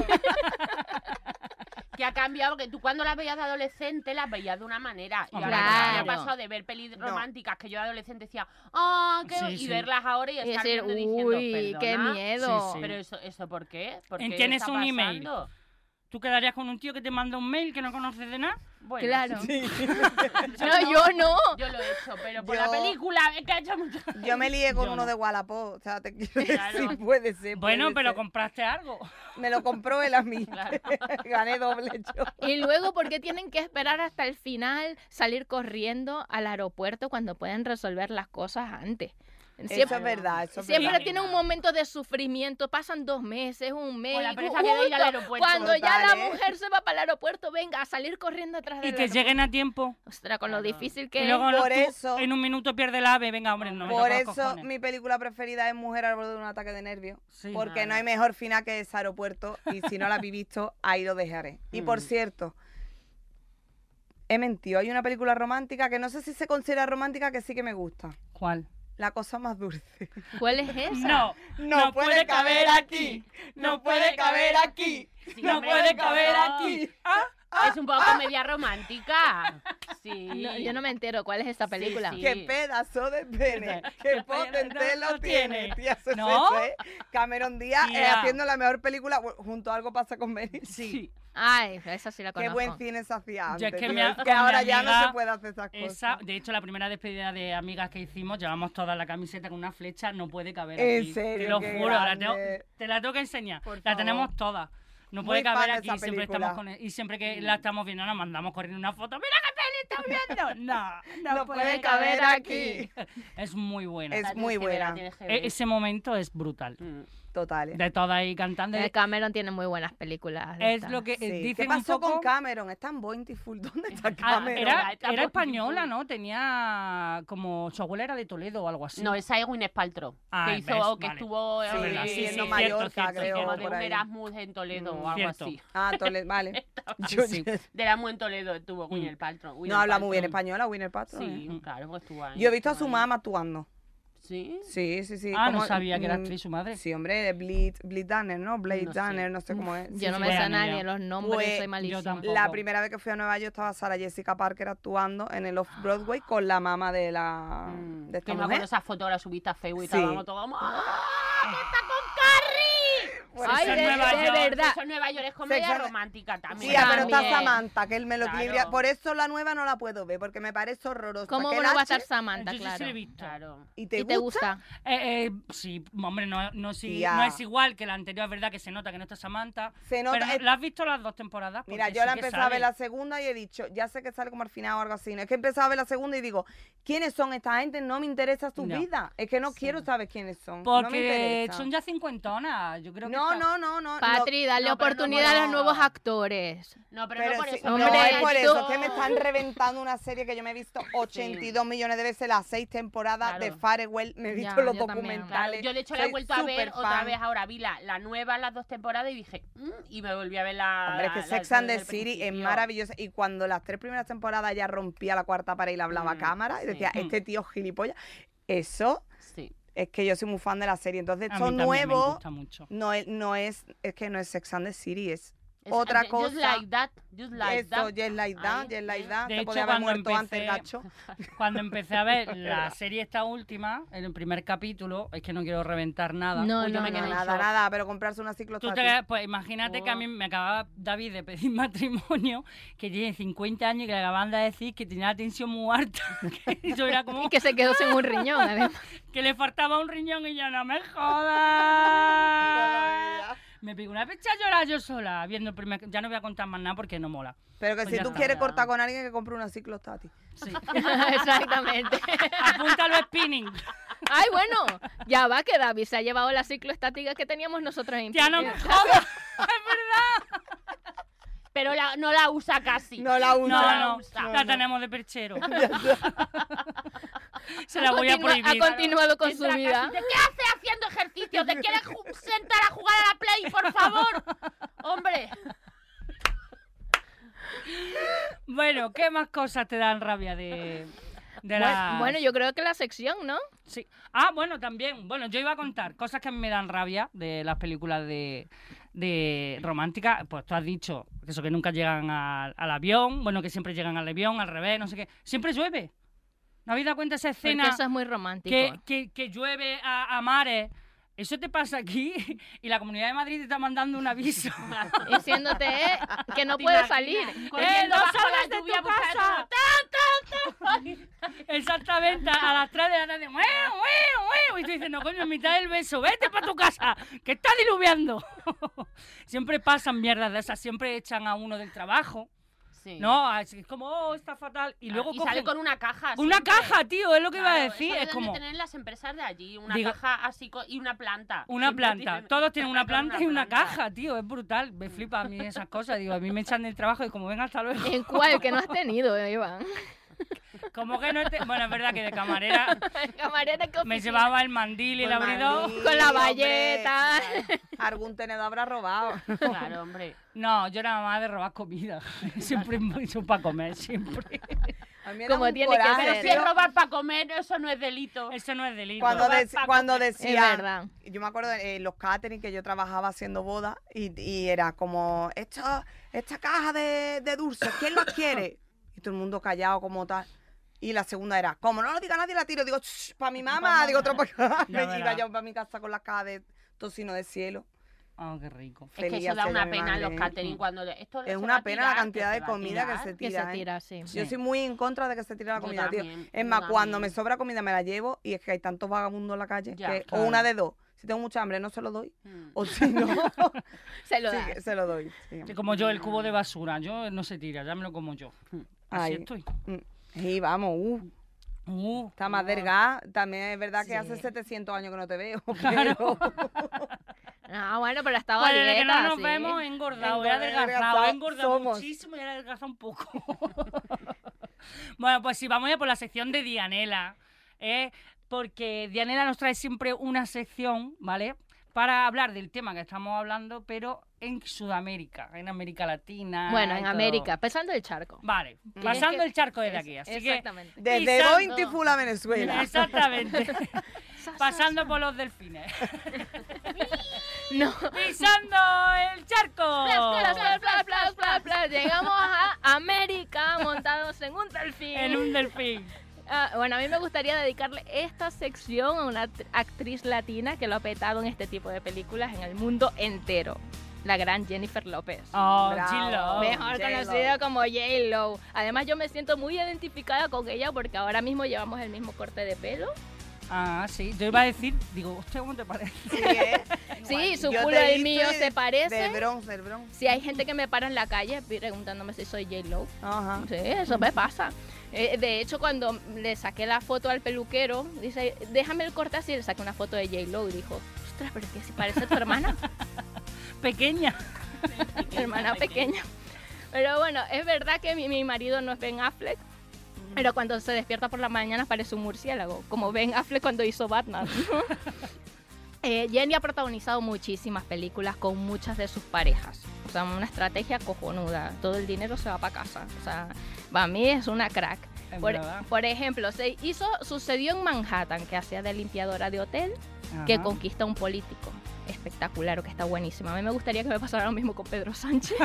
que ha cambiado, que tú cuando las veías de adolescente las veías de una manera. Y ahora Claro. me ha pasado de ver pelis No. románticas que yo de adolescente decía, ¡ah, qué... Sí, y sí. verlas ahora y Y estar decir, viendo diciendo, uy, qué "Perdona". miedo. Sí, sí. Pero eso, ¿eso por qué? ¿Por En- qué tienes está un email. pasando? ¿Tú quedarías con un tío que te manda un mail que no conoces de nada? Bueno, Claro. Sí. No, yo no. yo lo he hecho, pero por Yo- la película es que ha hecho mucho... Yo me lié con Yo uno no. de Wallapop. O sea, te quiero Claro. decir, puede ser. Bueno, puede pero ser. compraste algo. Me lo compró él a mí. Claro. Gané doble yo. Y luego, ¿por qué tienen que esperar hasta el final, salir corriendo al aeropuerto cuando pueden resolver las cosas antes? Eso Siempre, es verdad, eso es siempre verdad. tiene un momento de sufrimiento, pasan dos meses, un mes. Con la y pereza que de ir al justo aeropuerto. cuando ya Total, la ¿eh? mujer se va para el aeropuerto, venga a salir corriendo atrás de Y que lleguen a tiempo. Ostras, con lo Claro. difícil que Y luego es. no, Por tú eso- en un minuto pierde el ave. Venga, hombre, no me Por toques los eso cojones. mi película preferida es Mujer al borde de un ataque de nervios. Sí. Porque Nada. no hay mejor final que ese aeropuerto. Y si no la habéis visto, ahí lo dejaré. Y por Mm. cierto, he mentido. Hay una película romántica que no sé si se considera romántica, que sí que me gusta. ¿Cuál? La cosa más dulce. ¿Cuál es esa? No, No puede caber aquí. No puede caber aquí. Sí, no hombre, puede no. caber aquí. Ah, Es un poco comedia romántica. Sí. No, yo no me entero cuál es esa Sí, película. sí. ¡Qué pedazo de pene! ¡Qué Qué potente pene lo lo tiene! tiene. Tía, eso es ¿No? eso, ¿eh? Cameron Díaz eh, Tía. haciendo la mejor película bueno, junto a Algo pasa con Benny. Sí. Ay, esa sí la Qué conozco. buen cine se hacía antes. Yo es que tío. mi a- Es que con mi ahora ya no amiga se puede hacer esas cosas. Esa, de hecho, la primera despedida de amigas que hicimos, llevamos toda la camiseta con una flecha, no puede caber ¿En aquí. serio? Te lo Qué juro, la tengo- grande. te la tengo que enseñar. Por la favor. tenemos todas. No Muy puede caber fan de aquí, esa siempre película. estamos con él. Y siempre que la estamos viendo nos mandamos corriendo una foto. ¡Mira qué estás viendo? No, no, No puede puede caber caber aquí. Es muy buena. Es La tienes muy que ver, la buena. tienes que E- ver. Ese momento es brutal. Mm. Totales. De todas ahí cantando. Eh, Cameron tiene muy buenas películas. de Es estas. lo que eh, Sí. dicen ¿Qué un pasó poco... con Cameron? Es tan bountiful. ¿Dónde está Ah, Cameron? era, Está era por- española, ¿no? Tenía como... Su abuela era de Toledo o algo así. No, esa es Gwyneth Paltrow, Ah, que hizo, ves, que vale. estuvo Sí, eh, verdad, sí, viviendo sí, en Mallorca, cierto, cierto, creo, como cierto. de por un ahí. Erasmus en Toledo Mm. o algo Cierto. así. Ah, Toledo, vale. Sí, Yo- sí. De Erasmus en Toledo estuvo Gwyneth Paltrow. No Gwyneth habla muy bien Paltrow. española, Winner Paltrow. Sí, ¿eh? claro, pues estuvo ahí. Yo he visto a su estuvo ahí. mamá actuando. ¿Sí? Sí, sí, sí. Ah, no como- sabía que era mm, actriz su madre. Sí, hombre, de Blade, Blade Danner, ¿no? Blade No sé. Danner, no sé cómo es. Yo Sí, no sí, me sí. sé Bueno, nada ya. ni los nombres, Pues, soy malísima. tampoco. La primera vez que fui a Nueva York estaba Sarah Jessica Parker actuando en el Off-Broadway con la mamá de la Mm, de esta que me acuerdo mujer. esa foto, la subiste a Facebook y Sí. estábamos todos como ¡ah! ¡Está con Carrie! Pues Ay, eso de, es Nueva de York. verdad. Eso en Nueva York es comedia Sexo- romántica también. Sí, ah, pero está También. Samantha, que él me lo Claro. equilibra. Por eso la nueva no la puedo ver, porque me parece horrorosa. ¿Cómo Que no el va a H- estar Samantha, Yo sí claro? se lo he visto. Claro. ¿Y te, ¿Y te gusta? gusta? Eh, eh, sí, hombre, no, no, es, Tía. no es igual que la anterior, es verdad que se nota que no está Samantha. Se nota. Pero eh, ¿la has visto las dos temporadas? Mira, Porque yo sí la que empecé a ver sale. la segunda y he dicho, ya sé que sale como al final o algo así. ¿no? Es que he empezado a ver la segunda y digo, ¿quiénes son esta gente? No me interesa su No. vida. Es que no quiero saber quiénes son. no me Porque interesa. son ya cincuentonas, yo creo que No, está- no, no, no. Patri, dale no, pero no oportunidad a por los eso. nuevos actores. No, pero, Pero no por sí- eso. no, Hombre, es por tú- eso, es que me están reventando una serie que yo me he visto ochenta y dos millones de veces, las seis temporadas Claro. de Farewell, me he Ya, visto los yo también. Claro, documentales. yo de hecho la he soy vuelto a ver súper otra fan. vez ahora. Vi la, la nueva, las dos temporadas y dije, "Mm", y me volví a ver la. Hombre, es que la- Sex la and the desde el City es principio. maravillosa. Y cuando las tres primeras temporadas ya rompía la cuarta pared y le hablaba a Mm, cámara, y sí. decía, Mm. este tío gilipollas, eso Sí. es que yo soy muy fan de la serie. Entonces, A mí son también me nuevos. gusta mucho. No es, no es, es que no es Sex and the City, es Es- otra just cosa. like that, just like Eso, that. Just Like That, Ahí, Just Like ¿eh? That. De Se hecho, podía haber cuando muerto antes el empecé- gacho. Cuando empecé a ver la serie esta última, en el primer capítulo, es que no quiero reventar nada. No, Uy, yo no, me no. quedé en Nada, shock. nada, pero comprarse una Tú ciclostática. te, pues imagínate que a Oh. mí me acababa David de pedir matrimonio, que tiene cincuenta años y que le acaban de decir que tenía la tensión muy alta. Que yo era como Y que se quedó sin un riñón, además. que le faltaba un riñón y yo, no me jodas. Me pegó una pecha a llorar yo sola, viendo el primer... Ya no voy a contar más nada porque no mola. Pero que Pues si ya tú está, quieres ya. cortar con alguien, que compre una ciclostática. Sí. Exactamente. Apúntalo spinning. Ay, bueno, ya va que David se ha llevado la cicloestática que teníamos nosotros en Ya no me jodas. Es verdad. Pero la- no la usa casi. No la usa. No, la no, usa. la no. tenemos de perchero. Se la voy a Continúa- prohibir. Ha continuado con Entra su vida. casi, ¿de ¿Qué hace haciendo ejercicio? ¿Te quieres ju- sentar a jugar a la Play, por favor? Hombre. Bueno, ¿qué más cosas te dan rabia de, de Bueno, las- bueno, yo creo que la sección, ¿no? Sí. Ah, bueno, también. Bueno, yo iba a contar cosas que a mí me dan rabia de las películas de, de románticas. Pues tú has dicho eso, que nunca llegan al, al avión. Bueno, que siempre llegan al avión, al revés, no sé qué. Siempre llueve. ¿No habéis dado cuenta de esa Porque escena eso es muy romántico. que, que, que llueve a, a mares? Eso te pasa aquí y la Comunidad de Madrid te está mandando un aviso. Diciéndote eh, que no ¿Te puedes imaginas? salir. Corriendo no bajo salgas la de lluvia tu buscando- casa. ¡Tan, tan, tan! Exactamente, a las tres de la tarde. ¡Ué, ué, ué! Y tú dices, no, coño, en mitad del beso, vete para tu casa, que está diluviando. Siempre pasan mierdas de esas, siempre echan a uno del trabajo. Sí. No, así es como, oh, está fatal. Y Ah, luego y cogen sale con una caja. una siempre. caja, tío, es lo que iba a Claro, decir. eso Es deben como de tener las empresas de allí, una Digo- caja así co- y una planta. una Siempre planta. tienen- Todos tienen una siempre planta y una planta. caja, tío, es brutal. Me flipa a mí esas cosas. Digo, a mí me echan del trabajo y como, venga, hasta luego. ¿En cuál? Que no has tenido, Iván. Como que no esté... Bueno, es verdad que de camarera Camarera que me oficina. llevaba el mandil y el Pues abridor. mandil, Con la hombre. bayeta. Algún tenedor habrá robado. Claro, hombre. No, yo era mamá de robar comida. Siempre hizo para comer, siempre. A mí me da Como un tiene que coraje, Pero ser. si es robar para comer, eso no es delito. Eso no es delito. Cuando, robar dec- pa' cuando comer. Es decía, verdad. yo me acuerdo de eh, los catering que yo trabajaba haciendo bodas y, y era como, esta, esta caja de, de dulces, ¿quién las quiere? Y todo el mundo callado como tal. Y la segunda era, como no lo diga nadie, la tiro. Digo, para mi mamá. Digo, otro para acá. Ya Me iba verás. yo para mi casa con las cajas de tocino de cielo. Ah, qué rico. Es que Feliz eso da hacia una mi pena en los madre. catering cuando le- esto Es se una va a pena tirar, la cantidad que de se va a comida que tirar. se Que tira. se ¿eh? tira, sí. Yo Sí. soy muy en contra de que se tire la Yo comida, tío. también, Es yo más, cuando también. me sobra comida me la llevo y es que hay tantos vagabundos en la calle Ya, que, claro. o una de dos. Si tengo mucha hambre, no se lo doy. Mm. O si no, Se lo sí, das. que se lo doy. sí. Sí, como yo, el cubo de basura. Yo no se tira, ya me lo como yo. Así Ay. estoy. Mm. Sí, vamos, uh, Uh, está más delgada. También es verdad que Sí. hace setecientos años que no te veo. Claro. pero- Ah, bueno, pero estaba pues a desde que dieta, no nos sí. vemos, he engordado, he Engordado, adelgazado, he adelgazado engordado somos. muchísimo y he adelgazado un poco. Bueno, pues sí, vamos ya por la sección de Dianela, ¿eh? Porque Dianela nos trae siempre una sección, ¿vale? Para hablar del tema que estamos hablando, pero en Sudamérica, en América Latina. Bueno, y en todo. América, pasando el charco. Vale, Que pasando es que- el charco desde es- aquí, así Exactamente. Desde Pisando. Bointiful a Venezuela. que... Exactamente, Sa, sa, pasando sa. por los delfines. No. ¡Pisando el charco! Plas, plas, plas, plas, plas, plas. Llegamos a América montados en un delfín. En un delfín. Ah, bueno, a mí me gustaría dedicarle esta sección a una act- actriz latina que lo ha petado en este tipo de películas en el mundo entero. La gran Jennifer López. Oh, Bravo. G-Lo. Mejor J-Lo. conocida como J-Lo. Además, yo me siento muy identificada con ella porque ahora mismo llevamos el mismo corte de pelo. Ah, sí. Yo iba a decir, digo, hostia, ¿cómo te parece? Sí, ¿eh? Sí, su Yo culo te he y el visto mío y se parecen. Del Bronx, del Bronx. Si hay gente que me para en la calle preguntándome si soy J-Lo. Ajá. Sí, eso me pasa. Eh, de hecho, cuando le saqué la foto al peluquero, dice, déjame el corte así, le saqué una foto de J-Lo y dijo, ostras, pero es que si parece tu hermana, Pequeña. mi hermana pequeña. Pero bueno, es verdad que mi, mi marido no es Ben Affleck, pero cuando se despierta por la mañana parece un murciélago, como Ben Affleck cuando hizo Batman. Eh, Jenny ha protagonizado muchísimas películas con muchas de sus parejas. O sea, una estrategia cojonuda. Todo el dinero se va para casa. O sea, para mí es una crack. Es Por, verdad. por ejemplo, se hizo, sucedió en Manhattan, que hacía de limpiadora de hotel, que Ajá. conquista a un político. Espectacular, que está buenísima. A mí me gustaría que me pasara lo mismo con Pedro Sánchez.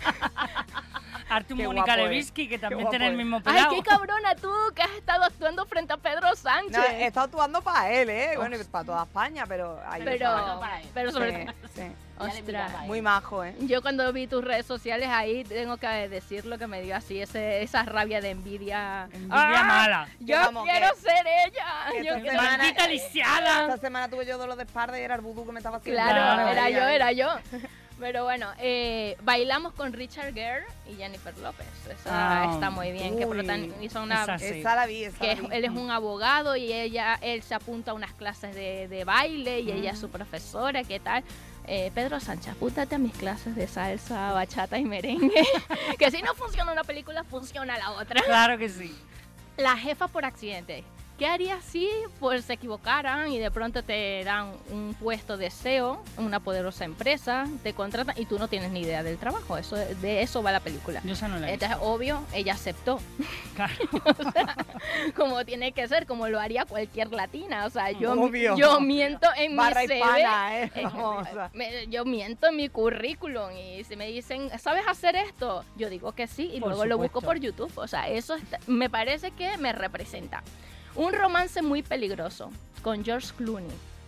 Artur Qué Mónica guapo es. Lewinsky, que también guapo tiene el es. mismo Ay, pelado. qué cabrona tú, que has estado actuando frente a Pedro Sánchez. No, he estado actuando para él, ¿eh? Bueno, y para toda España, pero ahí pero, Bueno, para él. pero sobre Sí, todo, sí. Ya le miraba ostras. a él. Muy majo, ¿eh? Yo cuando vi tus redes sociales ahí, tengo que decir lo que me dio así, ese, esa rabia de envidia. Envidia ¡Ah! mala. Yo vamos, quiero que- ser ella. que Yo esta quiero- semana- ¡Maldita lisiada! Esta semana tuve yo dolor de espalda y era el vudú que me estaba haciendo. Claro, Claro. era Ay, yo, ay. era yo. Pero bueno, eh, bailamos con Richard Gere y Jennifer López. Esa Ah, está muy bien. Que uy, protagonizó una. esa sí. Esa la vi, esa Que la es- vi. él es un abogado y ella, él se apunta a unas clases de, de baile y ella es su profesora, ¿qué tal? Eh, Pedro Sánchez, apúntate a mis clases de salsa, bachata y merengue. Que si no funciona una película, funciona la otra. Claro que sí. La jefa por accidente. ¿Qué harías si pues, se equivocaran y de pronto te dan un puesto de S E O en una poderosa empresa, te contratan y tú no tienes ni idea del trabajo? Eso, de eso va la película. Yo esa no la he visto. Entonces, obvio, ella aceptó. Claro. O sea, como tiene que ser, como lo haría cualquier latina. O sea, yo, Obvio. yo miento en Barra mi C V. hispana, ¿eh? eh, Vamos, o sea. me- yo miento en mi currículum y si me dicen, ¿sabes hacer esto? Yo digo que sí y Por luego lo busco supuesto. por YouTube. O sea, eso está- me parece que me representa. Un romance muy peligroso con George Clooney.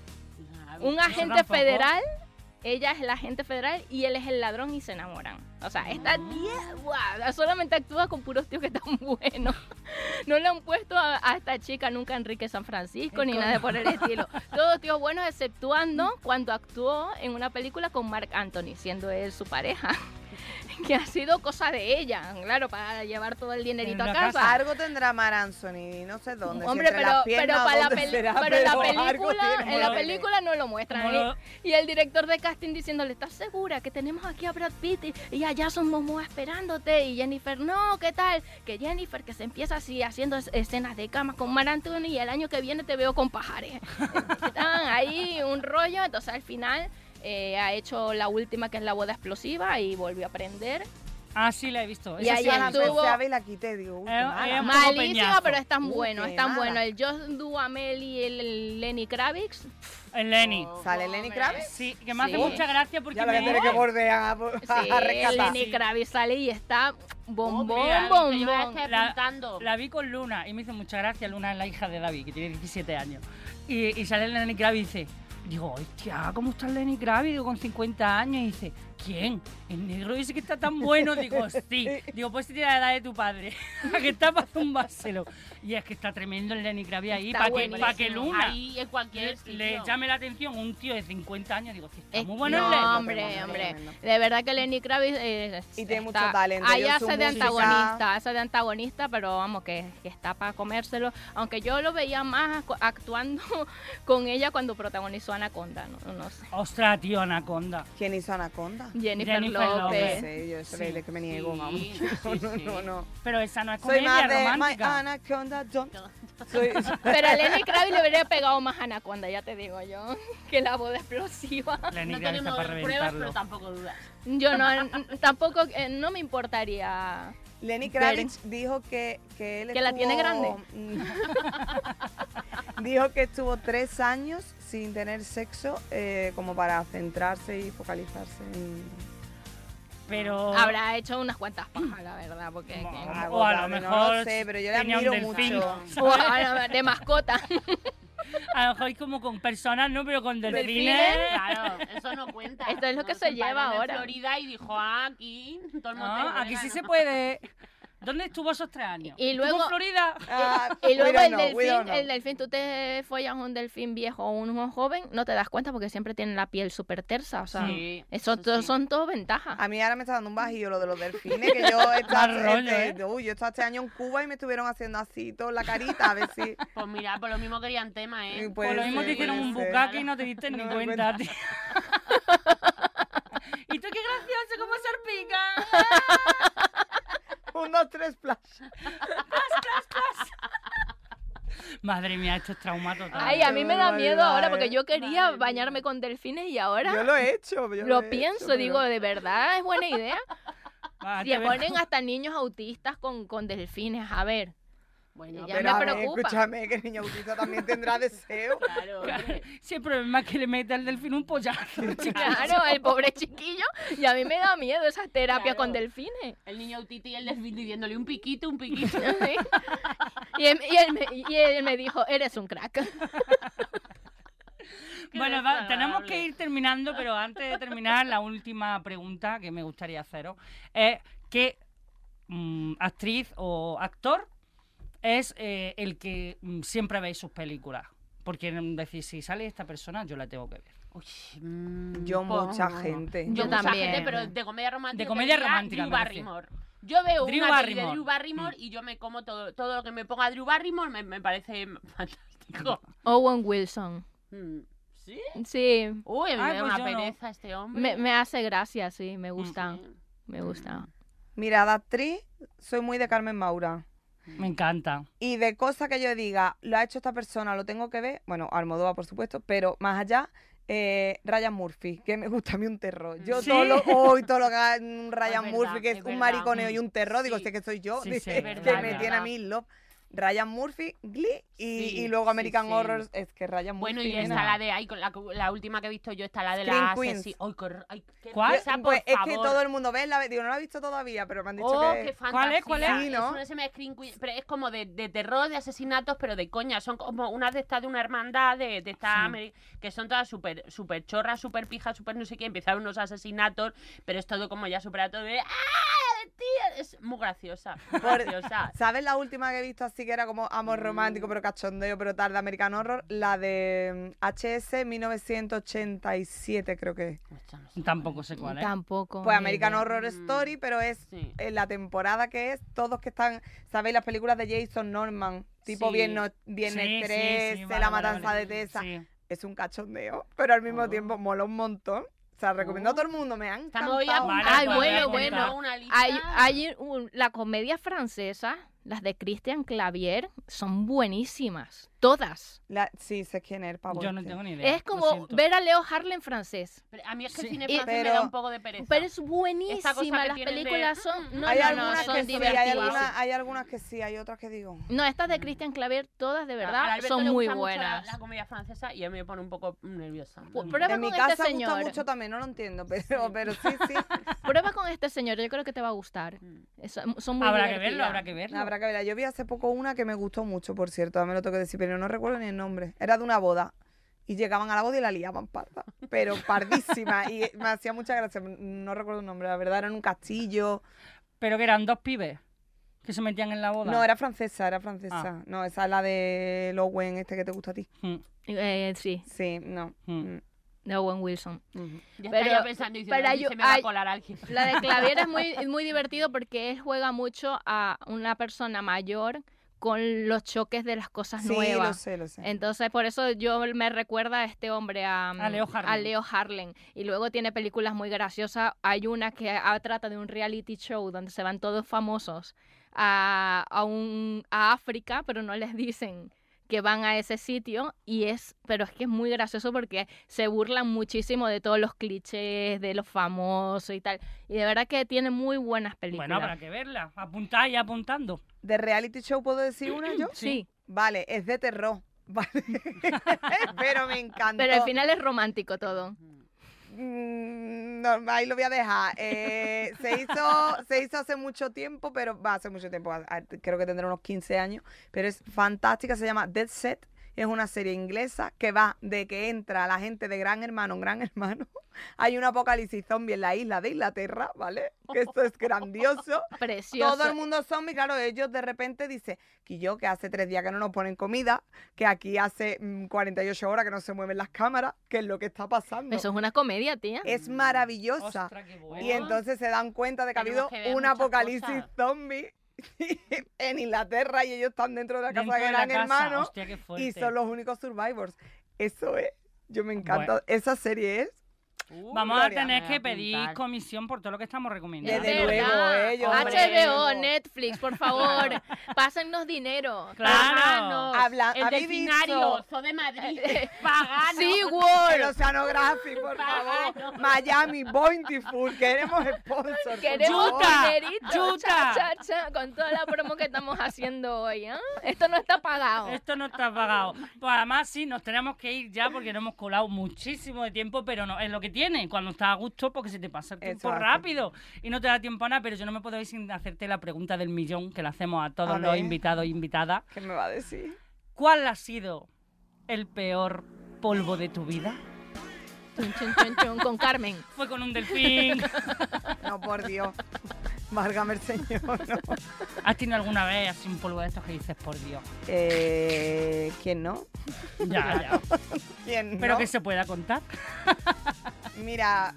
Ah, Un Eso agente tampoco. federal, ella es la agente federal y él es el ladrón y se enamoran. O sea, esta tía, guau, solamente actúa con puros tíos que están buenos. No le han puesto a, a esta chica nunca Enrique San Francisco ni nada por el estilo. Todos tíos buenos exceptuando cuando actuó en una película con Mark Anthony, siendo él su pareja. Que ha sido cosa de ella, claro, para llevar todo el dinerito En a la casa. casa. Algo tendrá Mar Anthony, no sé dónde. si Hombre, entre pero, las pero piernas o para la dónde peli- será, pero en la algo película, tiene en la que tener. película no lo muestran. Como Y, lo- y el director de casting diciéndole, ¿estás segura que tenemos aquí a Brad Pitt y, y a Jason Momoa esperándote? Y Jennifer, no, ¿qué tal? Que Jennifer que se empieza así haciendo es- escenas de cama con Mar Anthony y el año que viene te veo con Pajares. Están ahí un rollo, entonces al final eh, ha hecho la última que es la boda explosiva y volvió a aprender. Ah, sí, la he visto. Y Esa ahí sí la he la visto. estuvo- empecé a ver y la quité, digo, uy, qué Eh, mala. eh, un poco Malísima, peñazo. pero es tan Uh, bueno, qué es tan mala. bueno. El John Duhamel y el, el Lenny Kravitz. El Lenny. Oh, ¿Sale Lenny Kravitz? Sí, que me hace Sí. mucha gracia porque Ya lo voy a me... tener que volver a, a Sí, rescatar. Lenny Sí. Kravitz sale y está bombón, Mira, bombón. que yo la estoy La- apuntando. La vi con Luna y me hizo mucha gracia. Luna es la hija de David, que tiene diecisiete años. Y, y sale Lenny Kravitz y dice, Digo, hostia, ¿cómo está Lenny Kravitz? Digo, con cincuenta años. Y dice, ¿quién? ¿El negro dice que está tan bueno? Digo, sí. Digo, pues si tiene la edad de tu padre. Que está para zumbárselo. Y es que está tremendo el Lenny Kravitz ahí. Está Para que, buenísimo. pa que Luna Ahí en cualquier le, sitio. le llame la atención un tío de cincuenta años. Digo, sí, está Es- muy bueno no, el Lenny. hombre, Tremendo, hombre. tremendo. De verdad que Lenny Kravitz eh, Y tiene está- mucho talento. Ahí Yo, su hace de música- antagonista, hace de antagonista, pero vamos, que, que está para comérselo. Aunque yo lo veía más acu- actuando con ella cuando protagonizó Anaconda, no, no sé. Ostras, tío, Anaconda. ¿Quién hizo Anaconda? Jennifer, Jennifer No López. sé, yo eso Sí, es que me niego, sí, vamos. sí, No, no, sí. no, no. Pero esa no es Soy comedia más de My romántica. Anaconda don't. Soy, Pero a Lenny Kravitz le habría pegado más a Anaconda, ya te digo yo, que la boda explosiva. Lenny No Kravitz tenemos está para pruebas, reventarlo. pero tampoco dudas. Yo no, n- tampoco, eh, no me importaría. Lenny Kravitz dijo que, que él ¿Que la tiene estuvo- dijo que estuvo tres años sin tener sexo eh, como para centrarse y focalizarse en... Pero... Habrá hecho unas cuantas pajas, la verdad, porque... que- O- o a lo Agotable, mejor no lo sé, pero yo le tenía un admiro delfín. mucho. O a- de mascota. A lo mejor es como con personas, no, pero con delfines. Delfines. Claro, eso no cuenta. Esto es lo que No, se su lleva padre en ahora. Florida y dijo, ah, aquí, todo el mundo. Ah, aquí sí se puede. ¿Dónde estuvo esos tres años? Y ¿Estuvo luego- en Florida? Ah, Y luego cuidado el no, delfín, cuidado no. el delfín, tú te follas un delfín viejo o uno joven, no te das cuenta porque siempre tienen la piel súper tersa, o sea, Sí, eso, eso to- sí. son todo ventajas. A mí ahora me está dando un bajillo lo de los delfines, que yo he estado, Mal rollo, este, ¿eh? uy, yo he estado este año en Cuba y me estuvieron haciendo así toda la carita, a ver si... Pues mira, por lo mismo querían tema, ¿eh? Y Por lo puede mismo ser, te hicieron puede un ser. bucaque y no te diste No ni me cuenta. cuenta. tío. ¿Y tú qué gracioso? ¿Cómo salpica? Un, dos, tres, flash. Madre mía, esto es trauma total. Ay, a mí me da Ay, miedo ahora madre. porque yo quería Madre bañarme mía. con delfines y ahora Yo lo he hecho. yo lo he pienso, hecho, pero- digo, ¿de verdad es buena idea? Va, Si te ves- ponen hasta niños autistas con, con delfines, a ver. Bueno, Ya Pero me a ver, preocupa. escúchame, que el niño autista también tendrá deseo. claro. hombre. Sí, el problema es que le mete al delfín un pollazo. Claro, el pobre chiquillo. Y a mí me da miedo esas terapias Claro. con delfines. El niño autista y el delfín diciéndole un piquito, un piquito. Sí. Y, él, y él me, y él me dijo, eres un crack. Qué Bueno, va- desagradable. tenemos que ir terminando, pero antes de terminar, la última pregunta que me gustaría haceros es ¿qué mm, actriz o actor es eh, el que mm, siempre veis sus películas? Porque mm, decir, si sale esta persona, yo la tengo que ver. Uy, mm, Yo, pues, mucha gente. Yo Yo mucha también. gente, pero de comedia romántica. De te comedia diría romántica, Drew me refiero. Barrymore. Yo veo Drew una peli de Barrymore. Drew Barrymore y yo me como todo, todo lo que me ponga Drew Barrymore me, me parece fantástico. Owen Wilson. Mm, ¿Sí? Sí, Uy, a mí Ay, me da pues una yo no. pereza este hombre. me, me hace gracia, sí, me gusta. Sí. Me gusta. Mira, de actriz, soy muy de Carmen Maura. Me encanta. Y de cosas que yo diga, lo ha hecho esta persona, lo tengo que ver, bueno, Almodóvar, por supuesto, pero más allá, eh, Ryan Murphy, que me gusta a mí un terror. Yo ¿Sí? todo lo, hoy todo lo que haga un Ryan Es Murphy, verdad, que es, es un verdad. mariconeo y un terror, digo, Sí. sé que soy yo, Sí, dice, sí, que verdad, me verdad. tiene a mí love. Ryan Murphy, Glee, y, Sí, y luego sí, American sí. Horror, es que Ryan Bueno, Murphy... y está nena. la de ay, con la, la última que he visto yo está la de Scream la Queens. asesina. Ay, cor- ay, qué ¿Cuál? risa, por Pues es que favor. todo el mundo ve, la, digo, no la he visto todavía, pero me han dicho Oh, que... qué fantasía. ¿Cuál es? ¿Cuál es? Sí, ¿no? una se llama Scream Queen, pero es como de, de terror, de asesinatos, pero de coña. Son como unas de estas de una hermandad, de, de esta Sí. Ameri- que son todas súper super chorras, súper pijas, súper no sé qué. Empiezan unos asesinatos, pero es todo como ya súper a todo de... ¡Ah, tía! Es muy graciosa, muy Por- graciosa. ¿Sabes la última que he visto así que era como amor romántico, pero cachondeo, pero tal, de American Horror? La de mm, H S mil novecientos ochenta y siete, creo que es. Hostia, no sé. Tampoco sé cuál es. Tampoco. Pues ni American idea. Horror Mm, Story, pero es sí. en la temporada que es, todos que están, ¿sabéis? Las películas de Jason Norman, tipo Sí. Viernes, Viernes Sí, sí, tres, sí, de vale, La vale, Matanza vale. de Tessa. Sí. Es un cachondeo, pero al mismo Oh. tiempo mola un montón. O sea, recomiendo a Oh. todo el mundo, me han Estamos hoy encantado. Vale, Ay, pues, bueno, voy a bueno. apuntar. Una lista. Hay, hay un- la comedia francesa, las de Christian Clavier, son buenísimas. Todas. La- sí, sé quién es el pavo Yo no este. tengo ni idea. Es lo como siento. ver a Leo Harlem en francés. Pero a mí es que Sí. el cine Y- francés me pero- da un poco de pereza. Pero es Esta cosa buenísima. que Las tienen de- películas son. No, hay no, no, algunas son que sí, hay divertidas. algunas, hay algunas que sí, hay otras que digo. No, estas de Christian Clavier, todas de A- a verdad, Alberto son le muy gusta mucho buenas. La, la comedia francesa y a mí me pone un poco nerviosa. Pu- Prueba En mi con casa este gusta señor. mucho también, no lo entiendo, pero, pero sí, sí. Prueba con este señor, yo creo que te va a gustar. Mm. Es- son muy Habrá que verlo, divertidas. habrá que verlo. Habrá que verla. Yo vi hace poco una que me gustó mucho, por cierto, me lo tengo que decir, pero no recuerdo ni el nombre. Era de una boda. y llegaban a la boda y la liaban parda, pero pardísima, y me hacía mucha gracia, no recuerdo el nombre, la verdad, era en un castillo. Pero que eran dos pibes que se metían en la boda. No, era francesa, era francesa. Ah. No, esa es la de Lowen, este que te gusta a ti. Mm, Eh, sí, Sí, no. mm. Mm. de Owen Wilson. Ujú. Ya Pero- está yo pensando y diciendo, pero "Aquí yo- se me va ay- a colar alguien". La de Clavier es muy, es muy divertido porque él juega mucho a una persona mayor con los choques de las cosas Sí, lo nuevas. sé, lo sé. Entonces, por eso yo me recuerda a este hombre, a, A Leo Harlem. a Leo Harlem. Y luego tiene películas muy graciosas. Hay una que ah, trata de un reality show donde se van todos famosos a, a, un, a África, pero no les dicen que van a ese sitio. Y es, pero es que es muy gracioso porque se burlan muchísimo de todos los clichés, de los famosos y tal. Y de verdad que tiene muy buenas películas. Bueno, habrá que verla. Apuntáis apuntando. ¿De reality show puedo decir una yo? Sí, Vale, es de terror. Vale. Pero me encantó. pero al final es romántico todo. Mm, no, ahí lo voy a dejar. Eh, se hizo se hizo hace mucho tiempo, pero va hace mucho tiempo. a- a- Creo que tendrá unos quince años. Pero es fantástica. Se llama Dead Set. Es una serie inglesa que va de que entra la gente de Gran Hermano en Gran Hermano. Hay un apocalipsis zombie en la isla de Inglaterra, ¿vale? Que esto es grandioso. Precioso. Todo el mundo zombie, claro, ellos de repente dicen que yo, que hace tres días que no nos ponen comida, que aquí hace mm, cuarenta y ocho horas que no se mueven las cámaras, que es lo que está pasando. Eso es una comedia, tía. Es maravillosa. Ostras, qué bueno. Y entonces se dan cuenta de que ha Tenemos habido que ver un muchas apocalipsis cosas. zombie en Inglaterra y ellos están dentro de la casa Dentro de de la Gran casa, Hermano hostia, qué fuerte. y son los únicos survivors. Eso es. Yo me encanta. Bueno. Esa serie es. Uh, Vamos a Gloria. tener Me que voy a pedir apuntar. comisión por todo lo que estamos recomendando. Desde Es luego, verdad. ellos. H B O, hombre. Netflix, por favor, pásennos dinero. Claro. Paganos. Habla, El ¿habéis delfinario, visto? Zoo de Madrid, Pagano. Sí, El World. Oceanographic, por favor. Pagano. Miami, Bountiful. Queremos sponsor. por Queremos favor. Yuta, dinerito, Yuta. cha, cha, cha, con toda la promo que estamos haciendo hoy. ¿eh? Esto no está pagado. Esto no está pagado. Pues además sí, nos tenemos que ir ya porque nos hemos colado muchísimo de tiempo, pero no es lo que tiene. Cuando estás a gusto, porque se te pasa el tiempo Exacto. rápido y no te da tiempo a nada, pero yo no me puedo ir sin hacerte la pregunta del millón que le hacemos a todos A los ver. invitados e invitadas. ¿Qué me va a decir? ¿Cuál ha sido el peor polvo de tu vida? Chun, chun, chun, chun, con Carmen. Fue con un delfín. No, por Dios. Válgame el señor, no. ¿Has tenido alguna vez así un polvo de estos que dices, por Dios? Eh, ¿Quién no? Ya, ya. ¿Quién Pero no? que se pueda contar. Mira,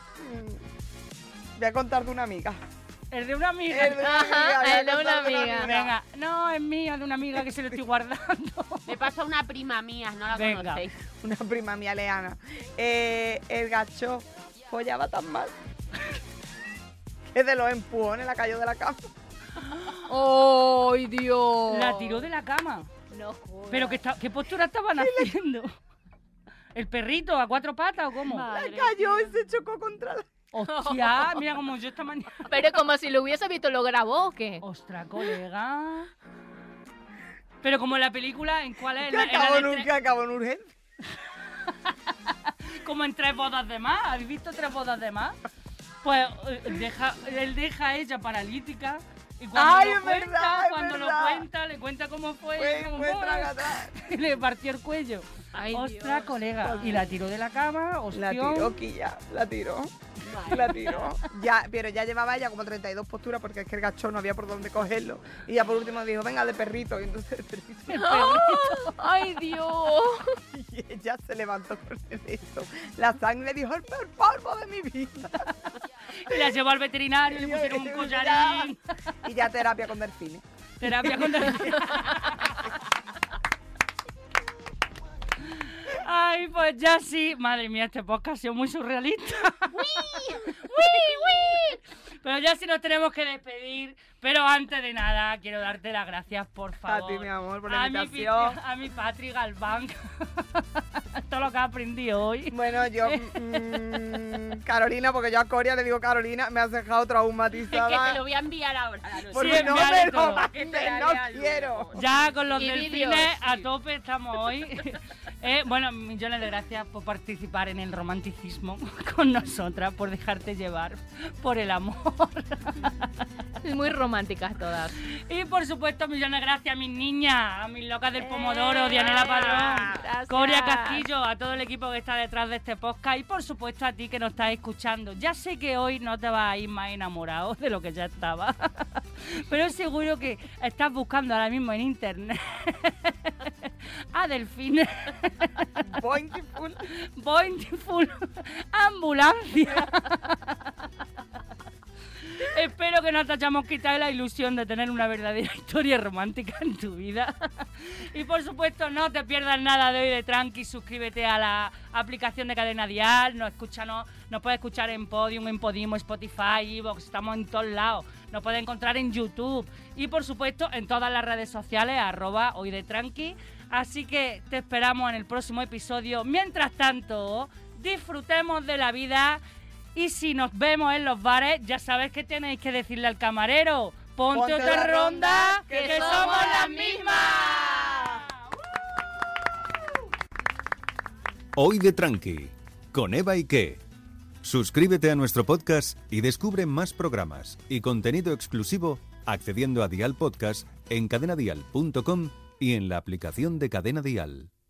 mm, voy a contar de una amiga. El de una amiga. El de una Ajá, amiga, voy a el de una contar amiga. Venga, no, es mío, de una amiga que se lo estoy guardando. Me pasa una prima mía, no la Venga. conocéis. Una prima mía leana. Eh, el gacho follaba tan mal que de los empujones la cayó de la cama. ¡Ay, Dios! La tiró de la cama. No jodas. ¿Pero qué, está- qué postura estaban haciendo? ¿El perrito a cuatro patas o cómo? Madre La cayó y mía. se chocó contra la... Hostia, mira como yo esta mañana. Pero como si lo hubiese visto, ¿lo grabó o qué? Ostras, colega. Pero como en la película, ¿en cuál es? Que En la- en la acabó de en, tres- que acabó en urgencia. como en tres bodas de más. ¿Habéis visto tres bodas de más? Pues eh, deja, él deja a ella paralítica. Y cuando Ay, lo es cuenta, verdad, es cuando verdad. lo cuenta, le cuenta cómo fue. Fue, y como, fue "Bueno", traga-traga. y le partió el cuello. Ay, Ostras, Dios. colega. Y la tiró de la cama, La hostia. tiró, Quilla, la tiró. La tiró. Ya, pero ya llevaba ella como treinta y dos posturas porque es que el gacho no había por dónde cogerlo. Y ya por último dijo, venga, de perrito. Y entonces el perrito. ¡Ay, Dios! Y ella se levantó con el esto. La sangre dijo, el peor polvo de mi vida. Y la llevó al veterinario, le pusieron un collarín. Y ya terapia con delfines. Terapia con delfín. Ay, pues ya sí. Madre mía, este podcast ha sido muy surrealista. Pero ya sí nos tenemos que despedir. Pero antes de nada, quiero darte las gracias, por favor. A ti, mi amor, por la a mi, invitación. Pi- a mi Patri Galván. Todo lo que aprendido hoy. Bueno, yo, mm, Carolina, porque yo a Coria le digo Carolina, me has dejado Es que traumatizada. te lo voy a enviar ahora. Porque Sí, no envíale me todo. lo Que te mandes, la no lea luego. quiero. Ya con los Y delfines vídeos. a tope estamos hoy. Eh, bueno, millones de gracias por participar en el romanticismo con nosotras, por dejarte llevar por el amor. Muy románticas todas. Y por supuesto, millones de gracias a mis niñas, a mis locas del Pomodoro, Eh, Dianela Padrón, gracias. Coria Casquillo, a todo el equipo que está detrás de este podcast y por supuesto a ti que nos estás escuchando. Ya sé que hoy no te vas a ir más enamorado de lo que ya estaba, pero seguro que estás buscando ahora mismo en internet a Delfín. Bountiful. Bountiful ambulancia. Espero que no te hayamos quitado la ilusión de tener una verdadera historia romántica en tu vida. Y por supuesto, no te pierdas nada de Hoy de Tranqui. Suscríbete a la aplicación de Cadena Dial. Nos, escúchanos, nos puedes escuchar en Podium, en Podimo, Spotify, Evox. Estamos en todos lados. Nos puedes encontrar en YouTube. Y por supuesto, en todas las redes sociales, arroba Hoy de Tranqui. Así que te esperamos en el próximo episodio. Mientras tanto, disfrutemos de la vida. Y si nos vemos en los bares, ya sabes que tenéis que decirle al camarero: ponte, Ponte otra la ronda, ronda, que, que somos somos las las mismas. Hoy de Tranqui, con Eva y Ke. Suscríbete a nuestro podcast y descubre más programas y contenido exclusivo accediendo a Dial Podcast en cadena dial punto com y en la aplicación de Cadena Dial.